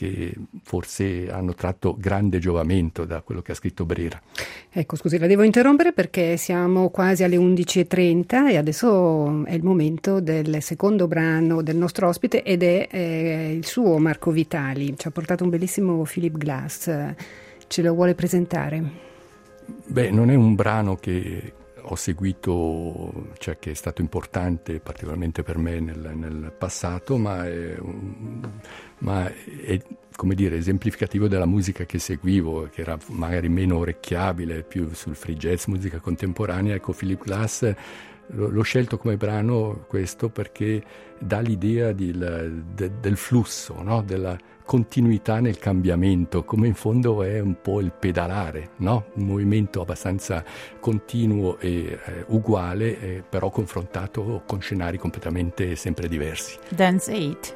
forse hanno tratto grande giovamento da quello che ha scritto Brera. Ecco, scusi, la devo interrompere perché siamo quasi alle 11:30 e adesso è il momento del secondo brano del nostro ospite, ed è il suo Marco Vitali. Ci ha portato un bellissimo Philip Glass, ce lo vuole presentare? Beh, non è un brano che ho seguito, cioè che è stato importante particolarmente per me nel passato, ma è come dire esemplificativo della musica che seguivo, che era magari meno orecchiabile, più sul free jazz, musica contemporanea. Ecco, Philip Glass l'ho scelto come brano questo perché dà l'idea del flusso, no? Della continuità nel cambiamento, come in fondo è un po' il pedalare, no? Un movimento abbastanza continuo e uguale, però confrontato con scenari completamente sempre diversi. Dance 8.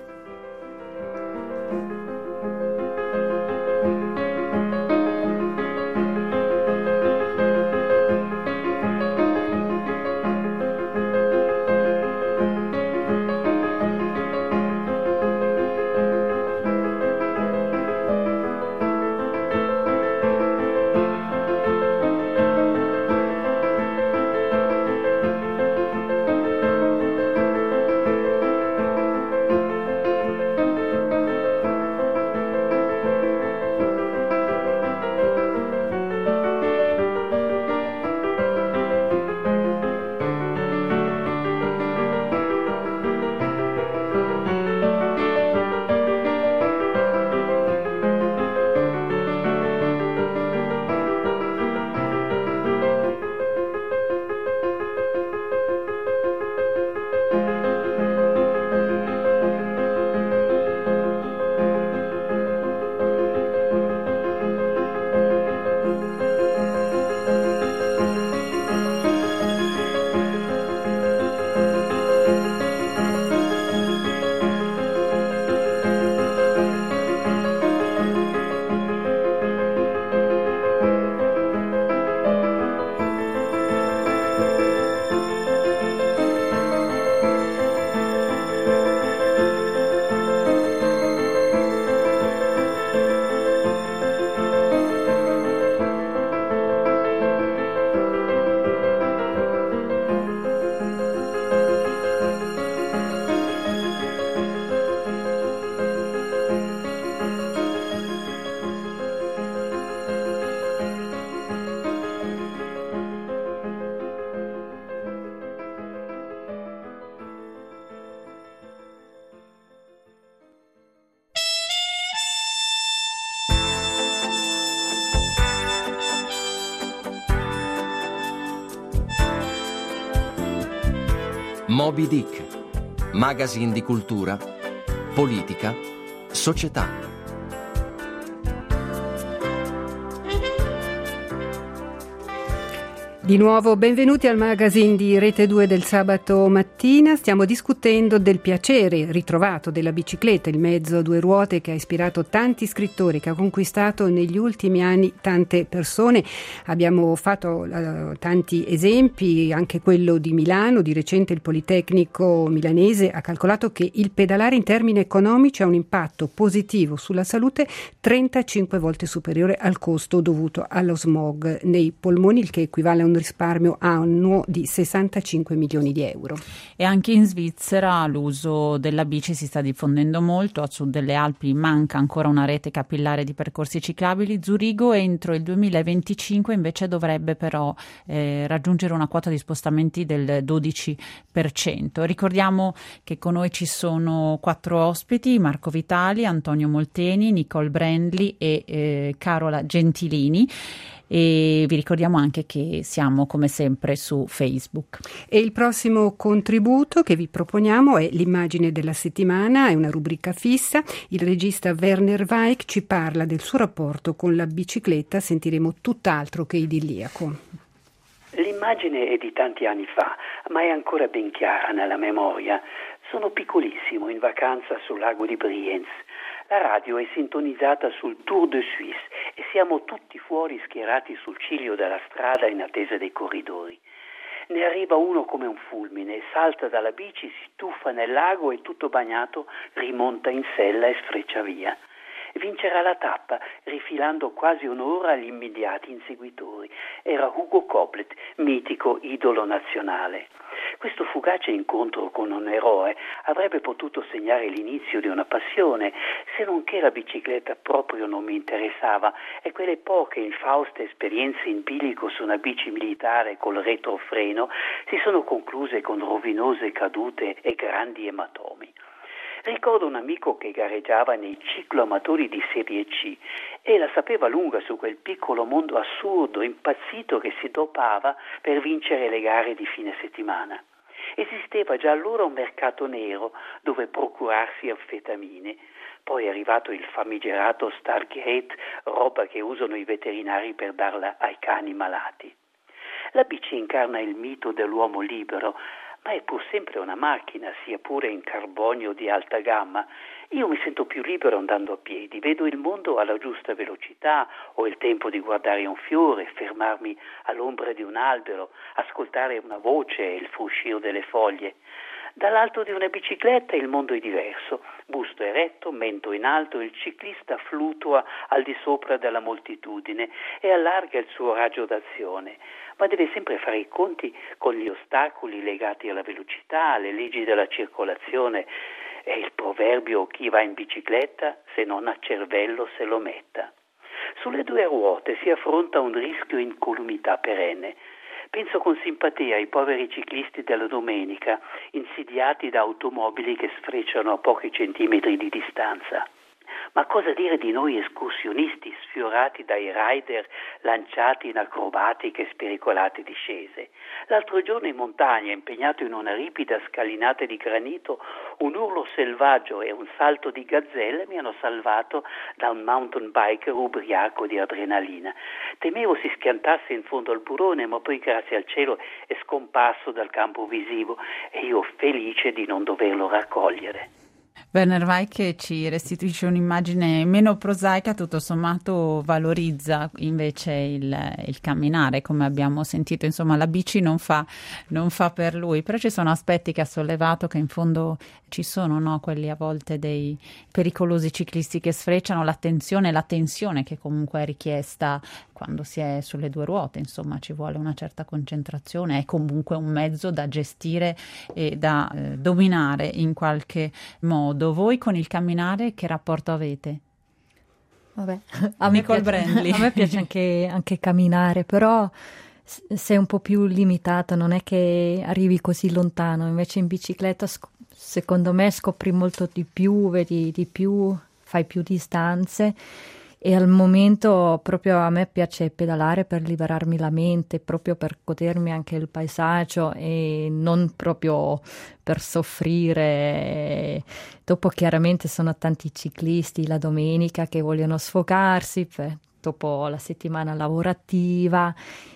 Moby Dick, magazine di cultura, politica, società. Di nuovo benvenuti al magazine di Rete 2 del sabato mattina. Stiamo discutendo del piacere ritrovato della bicicletta, il mezzo a due ruote che ha ispirato tanti scrittori, che ha conquistato negli ultimi anni tante persone. Abbiamo fatto tanti esempi, anche quello di Milano. Di recente il Politecnico milanese ha calcolato che il pedalare in termini economici ha un impatto positivo sulla salute 35 volte superiore al costo dovuto allo smog nei polmoni, il che equivale a un risparmio annuo di 65 milioni di euro. E anche in Svizzera l'uso della bici si sta diffondendo molto. A sud delle Alpi manca ancora una rete capillare di percorsi ciclabili. Zurigo entro il 2025 invece dovrebbe però raggiungere una quota di spostamenti del 12%. Ricordiamo che con noi ci sono 4 ospiti: Marco Vitali, Antonio Molteni, Nicole Brandli e Carola Gentilini. E vi ricordiamo anche che siamo come sempre su Facebook. E il prossimo contributo che vi proponiamo è l'immagine della settimana, è una rubrica fissa. Il regista Werner Weich ci parla del suo rapporto con la bicicletta. Sentiremo tutt'altro che idilliaco. L'immagine è di tanti anni fa, ma è ancora ben chiara nella memoria. Sono piccolissimo in vacanza sul lago di Brienz. La radio è sintonizzata sul Tour de Suisse e siamo tutti fuori schierati sul ciglio della strada in attesa dei corridori. Ne arriva uno come un fulmine, salta dalla bici, si tuffa nel lago e tutto bagnato rimonta in sella e sfreccia via. Vincerà la tappa, rifilando quasi un'ora agli immediati inseguitori. Era Hugo Koblet, mitico idolo nazionale. Questo fugace incontro con un eroe avrebbe potuto segnare l'inizio di una passione, se non che la bicicletta proprio non mi interessava e quelle poche infauste esperienze in bilico su una bici militare col retrofreno si sono concluse con rovinose cadute e grandi ematomi. Ricordo un amico che gareggiava nei cicloamatori di Serie C e la sapeva lunga su quel piccolo mondo assurdo, impazzito, che si dopava per vincere le gare di fine settimana. Esisteva già allora un mercato nero dove procurarsi anfetamine. Poi è arrivato il famigerato Stargate, roba che usano i veterinari per darla ai cani malati. La bici incarna il mito dell'uomo libero, ma è pur sempre una macchina, sia pure in carbonio di alta gamma. Io mi sento più libero andando a piedi, vedo il mondo alla giusta velocità, ho il tempo di guardare un fiore, fermarmi all'ombra di un albero, ascoltare una voce e il fruscio delle foglie. Dall'alto di una bicicletta il mondo è diverso, busto eretto, mento in alto, il ciclista fluttua al di sopra della moltitudine e allarga il suo raggio d'azione, ma deve sempre fare i conti con gli ostacoli legati alla velocità, alle leggi della circolazione e il proverbio chi va in bicicletta se non ha cervello se lo metta. Sulle due ruote si affronta un rischio incolumità perenne. Penso con simpatia ai poveri ciclisti della domenica, insidiati da automobili che sfrecciano a pochi centimetri di distanza. Ma cosa dire di noi escursionisti sfiorati dai rider lanciati in acrobatiche e spericolate discese? L'altro giorno in montagna, impegnato in una ripida scalinata di granito, un urlo selvaggio e un salto di gazzelle mi hanno salvato da un mountain biker ubriaco di adrenalina. Temevo si schiantasse in fondo al burrone, ma poi grazie al cielo è scomparso dal campo visivo e io felice di non doverlo raccogliere. Werner Weich ci restituisce un'immagine meno prosaica, tutto sommato valorizza invece il camminare, come abbiamo sentito. Insomma, la bici non fa per lui, però ci sono aspetti che ha sollevato che in fondo ci sono, no? Quelli a volte dei pericolosi ciclisti che sfrecciano, la tensione che comunque è richiesta quando si è sulle due ruote, insomma ci vuole una certa concentrazione, è comunque un mezzo da gestire e da dominare in qualche modo. Voi con il camminare che rapporto avete? Vabbè, a me piace anche camminare, però sei un po' più limitata, non è che arrivi così lontano, invece in bicicletta secondo me scopri molto di più, vedi di più, fai più distanze e al momento proprio a me piace pedalare per liberarmi la mente, proprio per godermi anche il paesaggio e non proprio per soffrire. Dopo chiaramente sono tanti ciclisti la domenica che vogliono sfogarsi dopo la settimana lavorativa.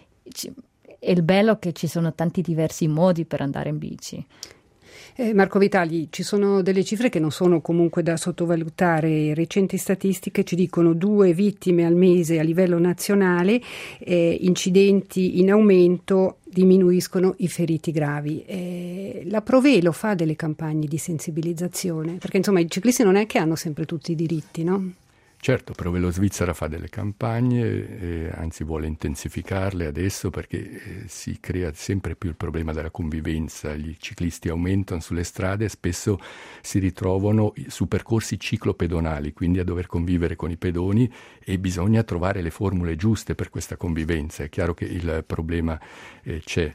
È il bello che ci sono tanti diversi modi per andare in bici. Marco Vitali, ci sono delle cifre che non sono comunque da sottovalutare. Recenti statistiche ci dicono 2 vittime al mese a livello nazionale, incidenti in aumento, diminuiscono i feriti gravi. La Provelo fa delle campagne di sensibilizzazione, perché insomma i ciclisti non è che hanno sempre tutti i diritti, no? Certo, Provelo Svizzera fa delle campagne, anzi vuole intensificarle adesso perché si crea sempre più il problema della convivenza. Gli ciclisti aumentano sulle strade e spesso si ritrovano su percorsi ciclopedonali, quindi a dover convivere con i pedoni, e bisogna trovare le formule giuste per questa convivenza. È chiaro che il problema c'è.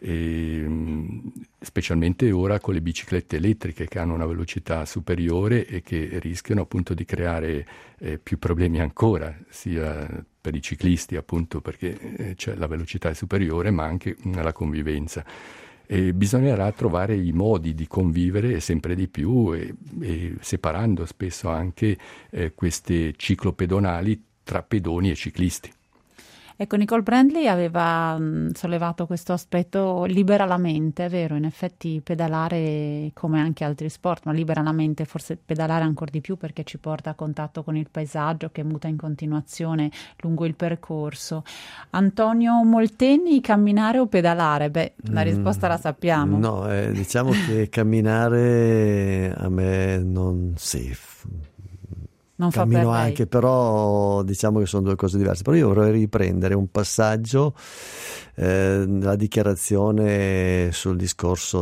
Specialmente ora con le biciclette elettriche che hanno una velocità superiore e che rischiano appunto di creare più problemi ancora, sia per i ciclisti appunto perché la velocità è superiore, ma anche nella convivenza. E bisognerà trovare i modi di convivere sempre di più e separando spesso anche queste ciclopedonali tra pedoni e ciclisti. Ecco, Nicole Brandley aveva sollevato questo aspetto, libera la mente, è vero, in effetti pedalare come anche altri sport, ma libera la mente, forse pedalare ancora di più perché ci porta a contatto con il paesaggio che muta in continuazione lungo il percorso. Antonio Molteni, camminare o pedalare? Beh, la risposta la sappiamo. No, diciamo che camminare a me non non fa cammino per lei. Anche, però diciamo che sono due cose diverse. Però io vorrei riprendere un passaggio, la dichiarazione sul discorso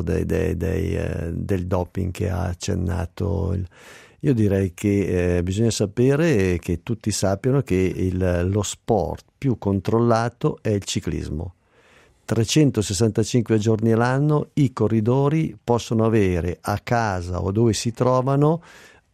del doping che ha accennato. Io direi che bisogna sapere che tutti sappiano che lo sport più controllato è il ciclismo. 365 giorni all'anno i corridori possono avere a casa o dove si trovano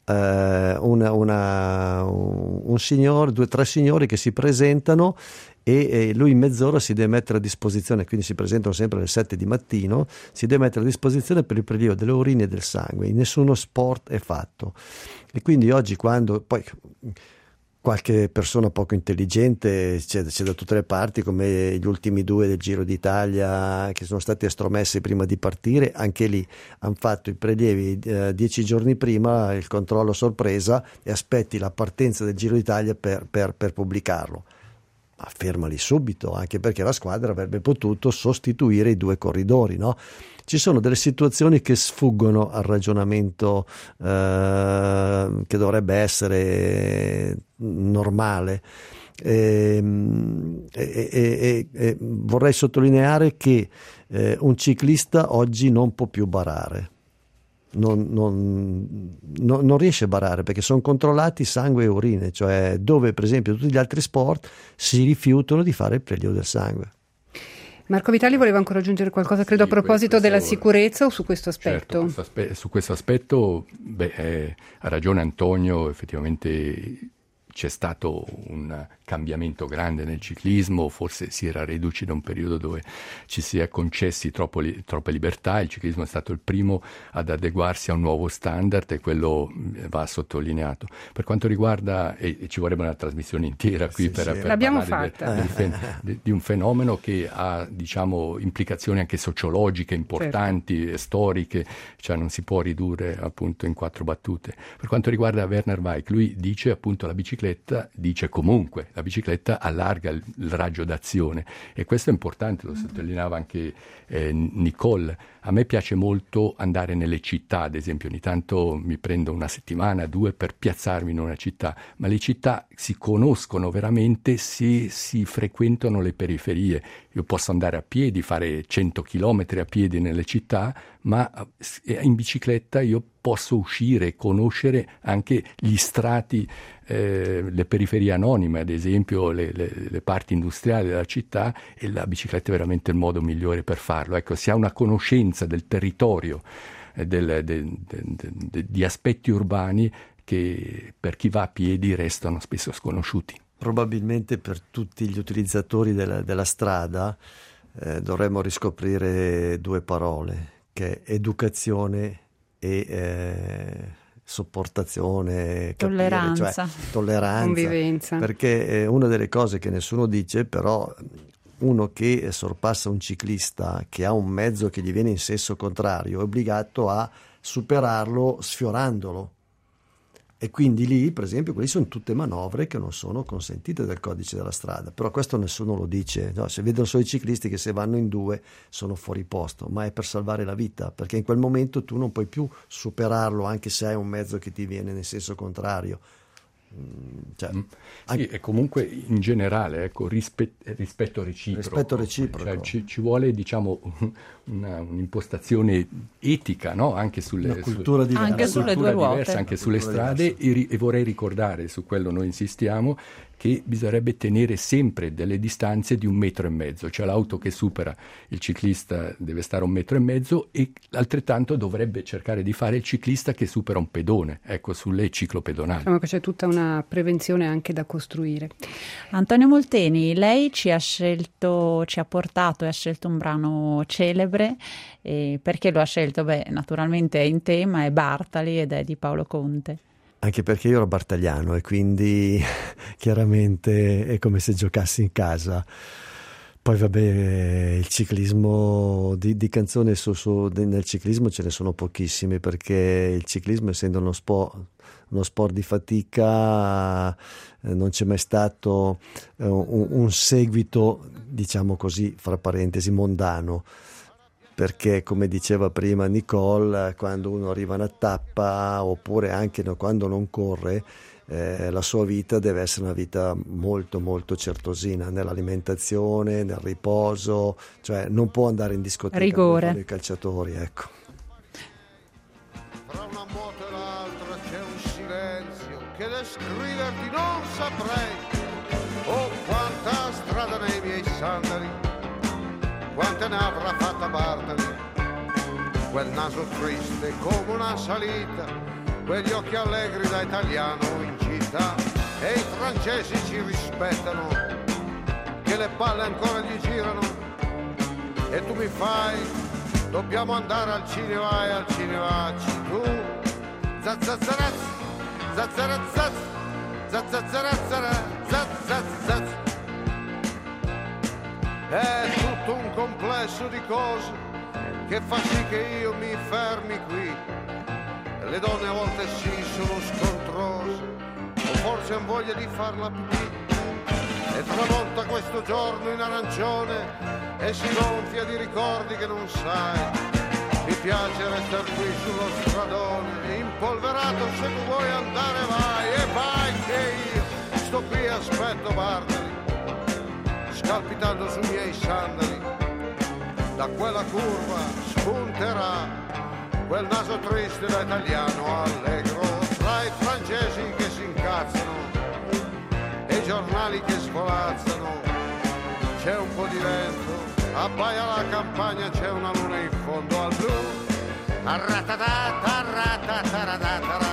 un signore, 2 o 3 signori che si presentano e lui in mezz'ora si deve mettere a disposizione, quindi si presentano sempre alle 7 di mattino, si deve mettere a disposizione per il prelievo delle urine e del sangue. In nessuno sport è fatto, e quindi oggi quando poi qualche persona poco intelligente c'è da tutte le parti, come gli ultimi 2 del Giro d'Italia che sono stati estromessi prima di partire, anche lì hanno fatto i prelievi 10 giorni prima, il controllo sorpresa, e aspetti la partenza del Giro d'Italia per pubblicarlo. Ma fermali subito, anche perché la squadra avrebbe potuto sostituire i 2 corridori, no? Ci sono delle situazioni che sfuggono al ragionamento che dovrebbe essere normale. Vorrei sottolineare che un ciclista oggi non può più barare. Non riesce a barare perché sono controllati sangue e urine, cioè dove per esempio tutti gli altri sport si rifiutano di fare il prelievo del sangue. Marco Vitali voleva ancora aggiungere qualcosa, credo, a proposito della sicurezza o su questo aspetto? Certo, su questo aspetto ha ragione Antonio, effettivamente c'è stato un cambiamento grande nel ciclismo, forse si era reduci da un periodo dove ci si è concessi troppe libertà. Il ciclismo è stato il primo ad adeguarsi a un nuovo standard e quello va sottolineato. Per quanto riguarda, e ci vorrebbe una trasmissione intera qui per parlare di un fenomeno che ha, diciamo, implicazioni anche sociologiche importanti, certo, storiche, cioè non si può ridurre appunto in 4 battute. Per quanto riguarda Werner Weich, lui dice appunto la bicicletta allarga il raggio d'azione, e questo è importante, lo sottolineava anche Nicole. A me piace molto andare nelle città, ad esempio ogni tanto mi prendo 1 settimana, 2 per piazzarmi in una città, ma le città si conoscono veramente se si frequentano le periferie. Io posso andare a piedi, fare 100 chilometri a piedi nelle città, ma in bicicletta io posso uscire e conoscere anche gli strati, le periferie anonime, ad esempio le parti industriali della città, e la bicicletta è veramente il modo migliore per farlo. Ecco, si ha una conoscenza del territorio, di aspetti urbani che per chi va a piedi restano spesso sconosciuti. Probabilmente per tutti gli utilizzatori della strada dovremmo riscoprire due parole, che è educazione e sopportazione, tolleranza, cioè tolleranza, convivenza. Perché è una delle cose che nessuno dice, però uno che sorpassa un ciclista che ha un mezzo che gli viene in senso contrario è obbligato a superarlo sfiorandolo. E quindi lì, per esempio, quelle sono tutte manovre che non sono consentite dal codice della strada, però questo nessuno lo dice, no? Se vedono solo i ciclisti che se vanno in due sono fuori posto, ma è per salvare la vita, perché in quel momento tu non puoi più superarlo anche se hai un mezzo che ti viene nel senso contrario. Cioè, sì, e comunque in generale, ecco, rispetto reciproco. Cioè, ci vuole, diciamo, un'impostazione etica, no? Anche sulle cultura diversa, anche sulle due ruote, diversa, anche sulle strade, e vorrei ricordare, su quello noi insistiamo, che bisognerebbe tenere sempre delle distanze di 1,5 metri, cioè l'auto che supera il ciclista deve stare a 1,5 metri e altrettanto dovrebbe cercare di fare il ciclista che supera un pedone, ecco, sulle ciclopedonali. Diciamo che c'è tutta una prevenzione anche da costruire. Antonio Molteni, lei ci ha portato e ha scelto un brano celebre, perché lo ha scelto? Beh, naturalmente è in tema, è Bartali ed è di Paolo Conte. Anche perché io ero bartaliano e quindi chiaramente è come se giocassi in casa. Poi vabbè, il ciclismo, di canzoni nel ciclismo ce ne sono pochissime, perché il ciclismo, essendo uno sport di fatica, non c'è mai stato un seguito, diciamo così, fra parentesi, mondano. Perché, come diceva prima Nicole, quando uno arriva a una tappa, oppure anche quando non corre, la sua vita deve essere una vita molto molto certosina nell'alimentazione, nel riposo, cioè non può andare in discoteca rigore con i calciatori, ecco. Tra una moto e l'altra c'è un silenzio che descriverti non saprei. Oh, quanta strada nei miei sandali, quante ne avrà fatta Bartali, quel naso triste come una salita, quegli occhi allegri da italiano in città, e i francesi ci rispettano, che le palle ancora gli girano, e tu mi fai, dobbiamo andare al cinema, e al cinema tu, zazzazaraz, zazzarazaz, zazzazarazara, zazzazaz. È tutto un complesso di cose che fa sì che io mi fermi qui. Le donne a volte sì sono scontrose, o forse han voglia di farla pipì, e tramonta questo giorno in arancione e si gonfia di ricordi che non sai. Mi piace restar qui sullo stradone, impolverato, se tu vuoi andare vai, e vai che io sto qui e aspetto Bartali, scalpitando sui miei sandali. Da quella curva spunterà quel naso triste da italiano allegro, tra i francesi che si incazzano e i giornali che svolazzano. C'è un po' di vento, abbaia la campagna, c'è una luna in fondo al blu. Arratatata, ratataradata,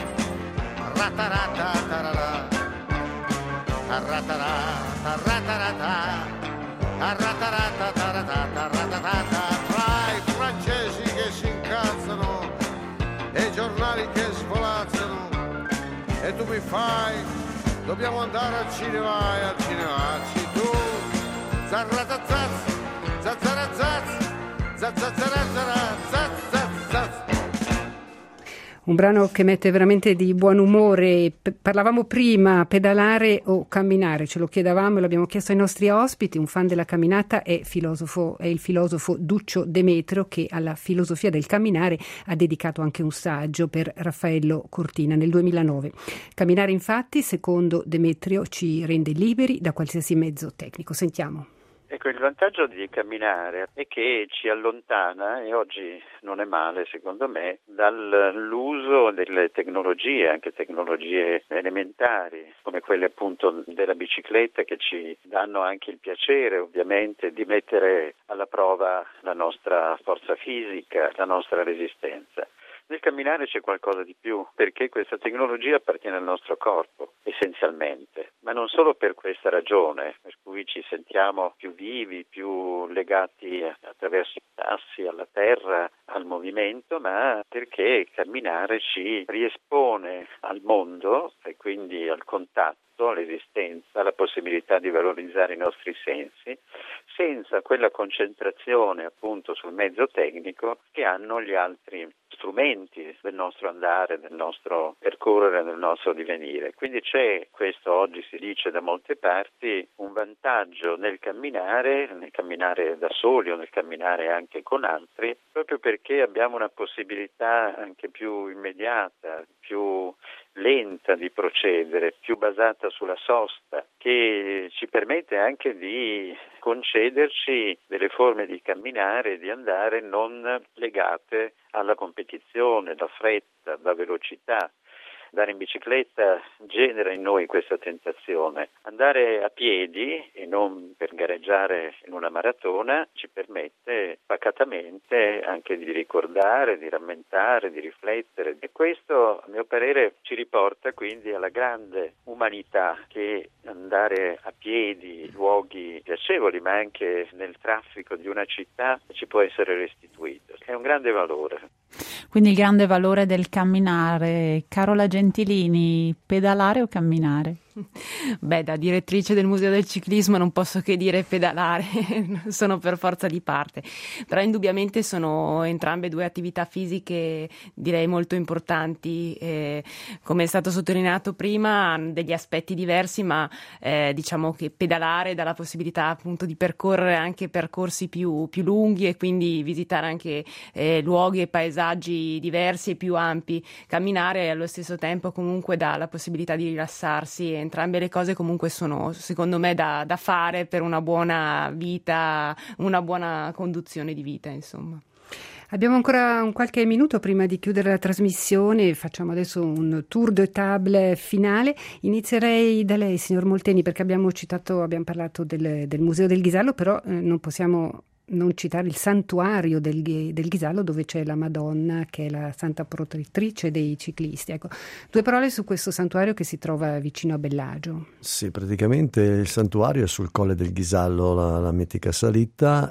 rataratarara, arratarata, ratarata, arratarata, ratatata. Tra i francesi che si incazzano e i giornali che svolazzano, e tu mi fai, dobbiamo andare al cinema, e al cinema tu, zarratazaz, zazzarazaz, zazzarazara, zazzazaz. Un brano che mette veramente di buon umore. Parlavamo prima, pedalare o camminare, ce lo chiedevamo e l'abbiamo chiesto ai nostri ospiti. Un fan della camminata è il filosofo Duccio Demetrio, che alla filosofia del camminare ha dedicato anche un saggio per Raffaello Cortina nel 2009. Camminare, infatti, secondo Demetrio, ci rende liberi da qualsiasi mezzo tecnico. Sentiamo. Ecco, il vantaggio di camminare è che ci allontana, e oggi non è male secondo me, dall'uso delle tecnologie, anche tecnologie elementari, come quelle appunto della bicicletta, che ci danno anche il piacere ovviamente di mettere alla prova la nostra forza fisica, la nostra resistenza. Nel camminare c'è qualcosa di più, perché questa tecnologia appartiene al nostro corpo, essenzialmente, ma non solo per questa ragione, per cui ci sentiamo più vivi, più legati attraverso i passi alla terra, al movimento, ma perché camminare ci riespone al mondo e quindi al contatto, all'esistenza, alla possibilità di valorizzare i nostri sensi, senza quella concentrazione appunto sul mezzo tecnico che hanno gli altri strumenti del nostro andare, del nostro percorrere, del nostro divenire. Quindi c'è, questo oggi si dice da molte parti, un vantaggio nel camminare da soli o nel camminare anche con altri, proprio perché abbiamo una possibilità anche più immediata, più lenta di procedere, più basata sulla sosta, che ci permette anche di concederci delle forme di camminare e di andare non legate alla competizione, da fretta, da velocità. Andare in bicicletta genera in noi questa tentazione. Andare a piedi e non per gareggiare in una maratona ci permette pacatamente anche di ricordare, di rammentare, di riflettere, e questo a mio parere ci riporta quindi alla grande umanità che andare a piedi in luoghi piacevoli ma anche nel traffico di una città ci può essere restituito. È un grande valore. Quindi il grande valore del camminare. Carola Gentilini, pedalare o camminare? Beh, da direttrice del Museo del Ciclismo non posso che dire pedalare, sono per forza di parte, però indubbiamente sono entrambe due attività fisiche direi molto importanti, come è stato sottolineato prima, hanno degli aspetti diversi, ma diciamo che pedalare dà la possibilità appunto di percorrere anche percorsi più lunghi e quindi visitare anche luoghi e paesaggi diversi e più ampi. Camminare allo stesso tempo comunque dà la possibilità di rilassarsi. Entrambe le cose comunque sono, secondo me, da fare per una buona vita, una buona conduzione di vita, insomma. Abbiamo ancora un qualche minuto prima di chiudere la trasmissione, facciamo adesso un tour de table finale. Inizierei da lei, signor Molteni, perché abbiamo parlato del Museo del Ghisallo, però non possiamo non citare il santuario del Ghisallo, dove c'è la Madonna, che è la santa protettrice dei ciclisti. Ecco, 2 parole su questo santuario che si trova vicino a Bellagio. Sì, praticamente il santuario è sul Colle del Ghisallo, la mitica salita,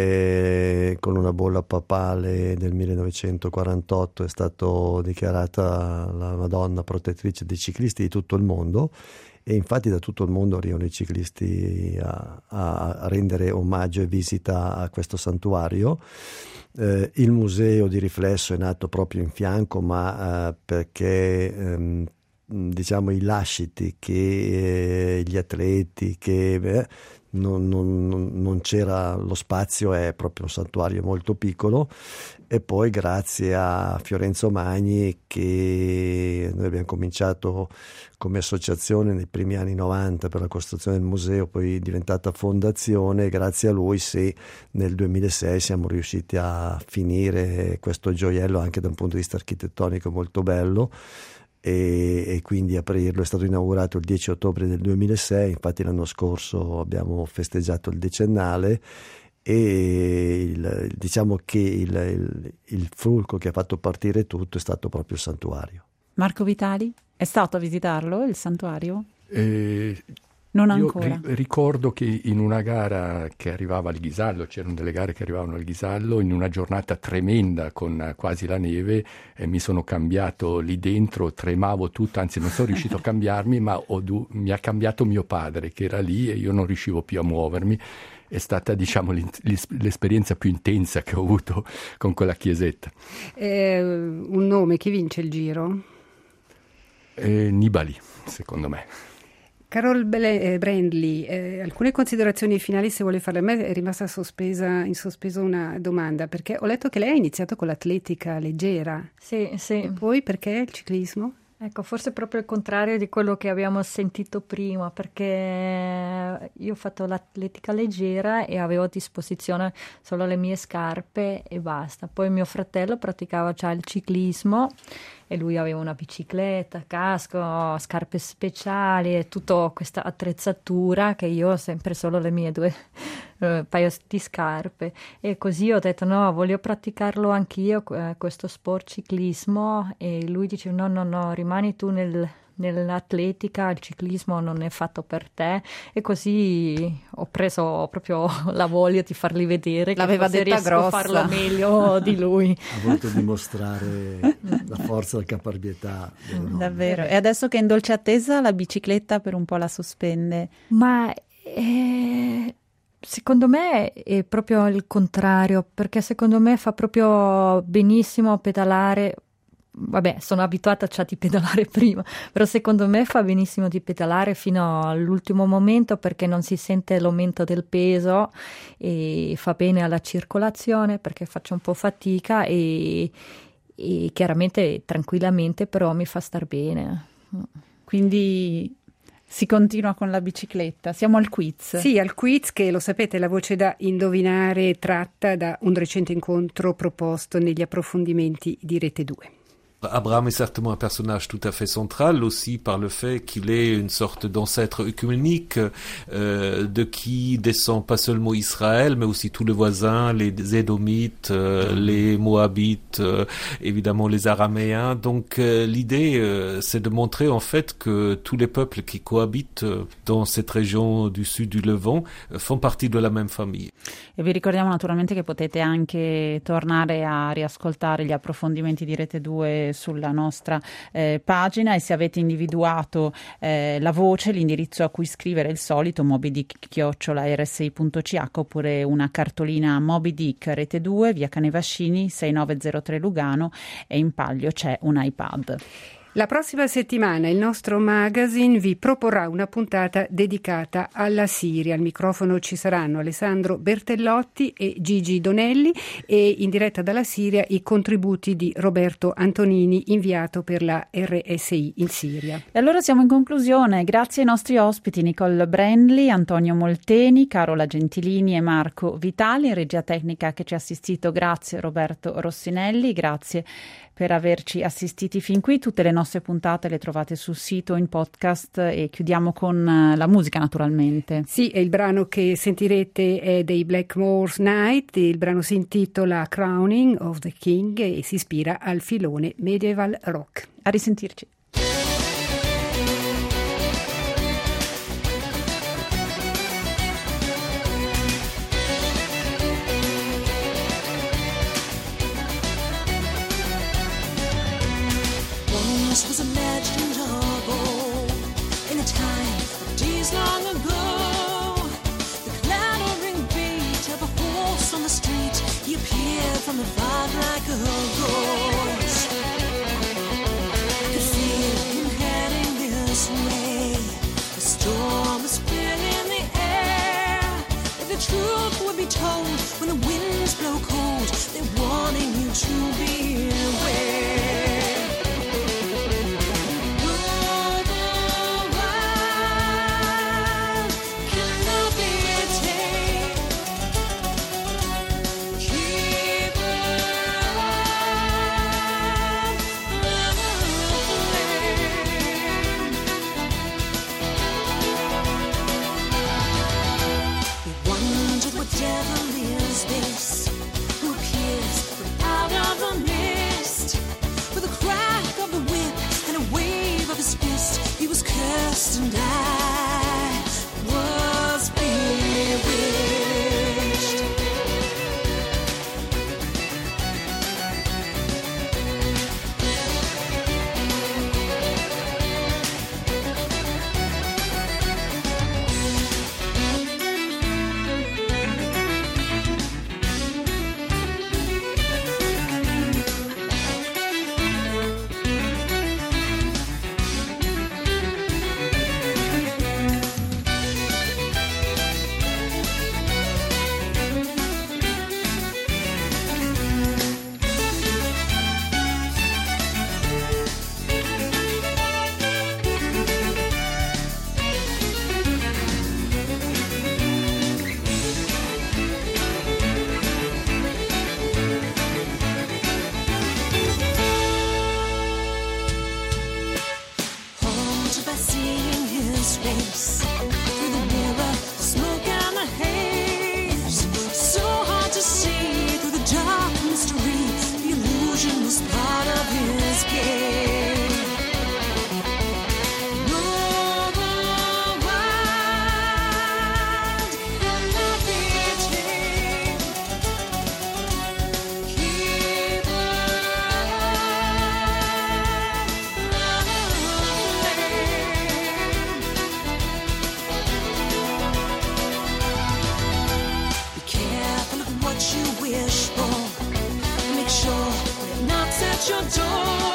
e con una bolla papale del 1948 è stato dichiarata la Madonna protettrice dei ciclisti di tutto il mondo. E infatti da tutto il mondo arrivano i ciclisti a rendere omaggio e visita a questo santuario. Il museo di riflesso è nato proprio in fianco, ma perché diciamo i lasciti che gli atleti che non c'era lo spazio, è proprio un santuario molto piccolo. E poi grazie a Fiorenzo Magni, che noi abbiamo cominciato come associazione nei primi anni 90 per la costruzione del museo, poi è diventata fondazione, grazie a lui nel 2006 siamo riusciti a finire questo gioiello anche da un punto di vista architettonico molto bello, e quindi aprirlo. È stato inaugurato il 10 ottobre del 2006, infatti l'anno scorso abbiamo festeggiato il decennale. E diciamo che il fulcro che ha fatto partire tutto è stato proprio il santuario. Marco Vitali, è stato a visitarlo il santuario? Non ancora. Io ricordo che in una gara che arrivava al Ghisallo, c'erano delle gare che arrivavano al Ghisallo, in una giornata tremenda con quasi la neve, mi sono cambiato lì dentro, tremavo tutto, anzi non sono riuscito a cambiarmi, ma mi ha cambiato mio padre che era lì e io non riuscivo più a muovermi. È stata, diciamo, l'esperienza più intensa che ho avuto con quella chiesetta. Un nome, chi vince il Giro? Nibali, secondo me. Carol Brandly, alcune considerazioni finali se vuole farle. A me è rimasta in sospeso una domanda, perché ho letto che lei ha iniziato con l'atletica leggera. Sì. E poi perché il ciclismo? Ecco, forse proprio il contrario di quello che abbiamo sentito prima, perché io ho fatto l'atletica leggera e avevo a disposizione solo le mie scarpe e basta. Poi mio fratello praticava già il ciclismo e lui aveva una bicicletta, casco, scarpe speciali e tutta questa attrezzatura che io ho sempre solo le mie 2 paio di scarpe, e così ho detto no, voglio praticarlo anch'io questo sport ciclismo, e lui dice no, rimani tu nell'atletica, il ciclismo non è fatto per te, e così ho preso proprio la voglia di fargli vedere l'aveva che detta grossa, a farlo meglio di lui. Ha voluto dimostrare la forza del caparbietà. Davvero. E adesso che è in dolce attesa, la bicicletta per un po' la sospende? Ma secondo me è proprio il contrario, perché secondo me fa proprio benissimo pedalare. Vabbè, sono abituata già di pedalare prima, però secondo me fa benissimo di pedalare fino all'ultimo momento, perché non si sente l'aumento del peso e fa bene alla circolazione, perché faccio un po' fatica e chiaramente tranquillamente, però mi fa star bene. Quindi si continua con la bicicletta. Siamo al quiz. Sì, al quiz, che lo sapete, la voce da indovinare tratta da un recente incontro proposto negli approfondimenti di Rete 2. Abraham est certainement un personnage tout à fait central, aussi par le fait qu'il est une sorte d'ancêtre œcuménique de qui descend pas seulement Israël, mais aussi tous les voisins, les Édomites, les Moabites, évidemment les Araméens. Donc l'idée, c'est de montrer en fait que tous les peuples qui cohabitent dans cette région du sud du Levant font partie de la même famille. E vi ricordiamo naturalmente che potete anche tornare a riascoltare gli approfondimenti di Rete 2 sulla nostra pagina, e se avete individuato la voce, l'indirizzo a cui scrivere è il solito, mobydick@rsi.ch, oppure una cartolina Moby Dick Rete 2, via Canevascini 6903 Lugano, e in palio c'è un iPad. La prossima settimana il nostro magazine vi proporrà una puntata dedicata alla Siria. Al microfono ci saranno Alessandro Bertellotti e Gigi Donelli, e in diretta dalla Siria i contributi di Roberto Antonini, inviato per la RSI in Siria. E allora siamo in conclusione. Grazie ai nostri ospiti Nicole Brandli, Antonio Molteni, Carola Gentilini e Marco Vitali. In regia tecnica che ci ha assistito, grazie Roberto Rossinelli, grazie per averci assistiti fin qui. Tutte le nostre puntate le trovate sul sito in podcast, e chiudiamo con la musica naturalmente. Sì, e il brano che sentirete è dei Blackmore's Night. Il brano si intitola Crowning of the King e si ispira al filone medieval rock. A risentirci. This was a legend of old, in a time of days long ago. The clattering beat of a horse on the street, he appeared from afar like a ghost. I could feel him heading this way. The storm was filling the air. If the truth would be told, when the winds blow cold, they're warning you to beware. And I was bewitched. your door.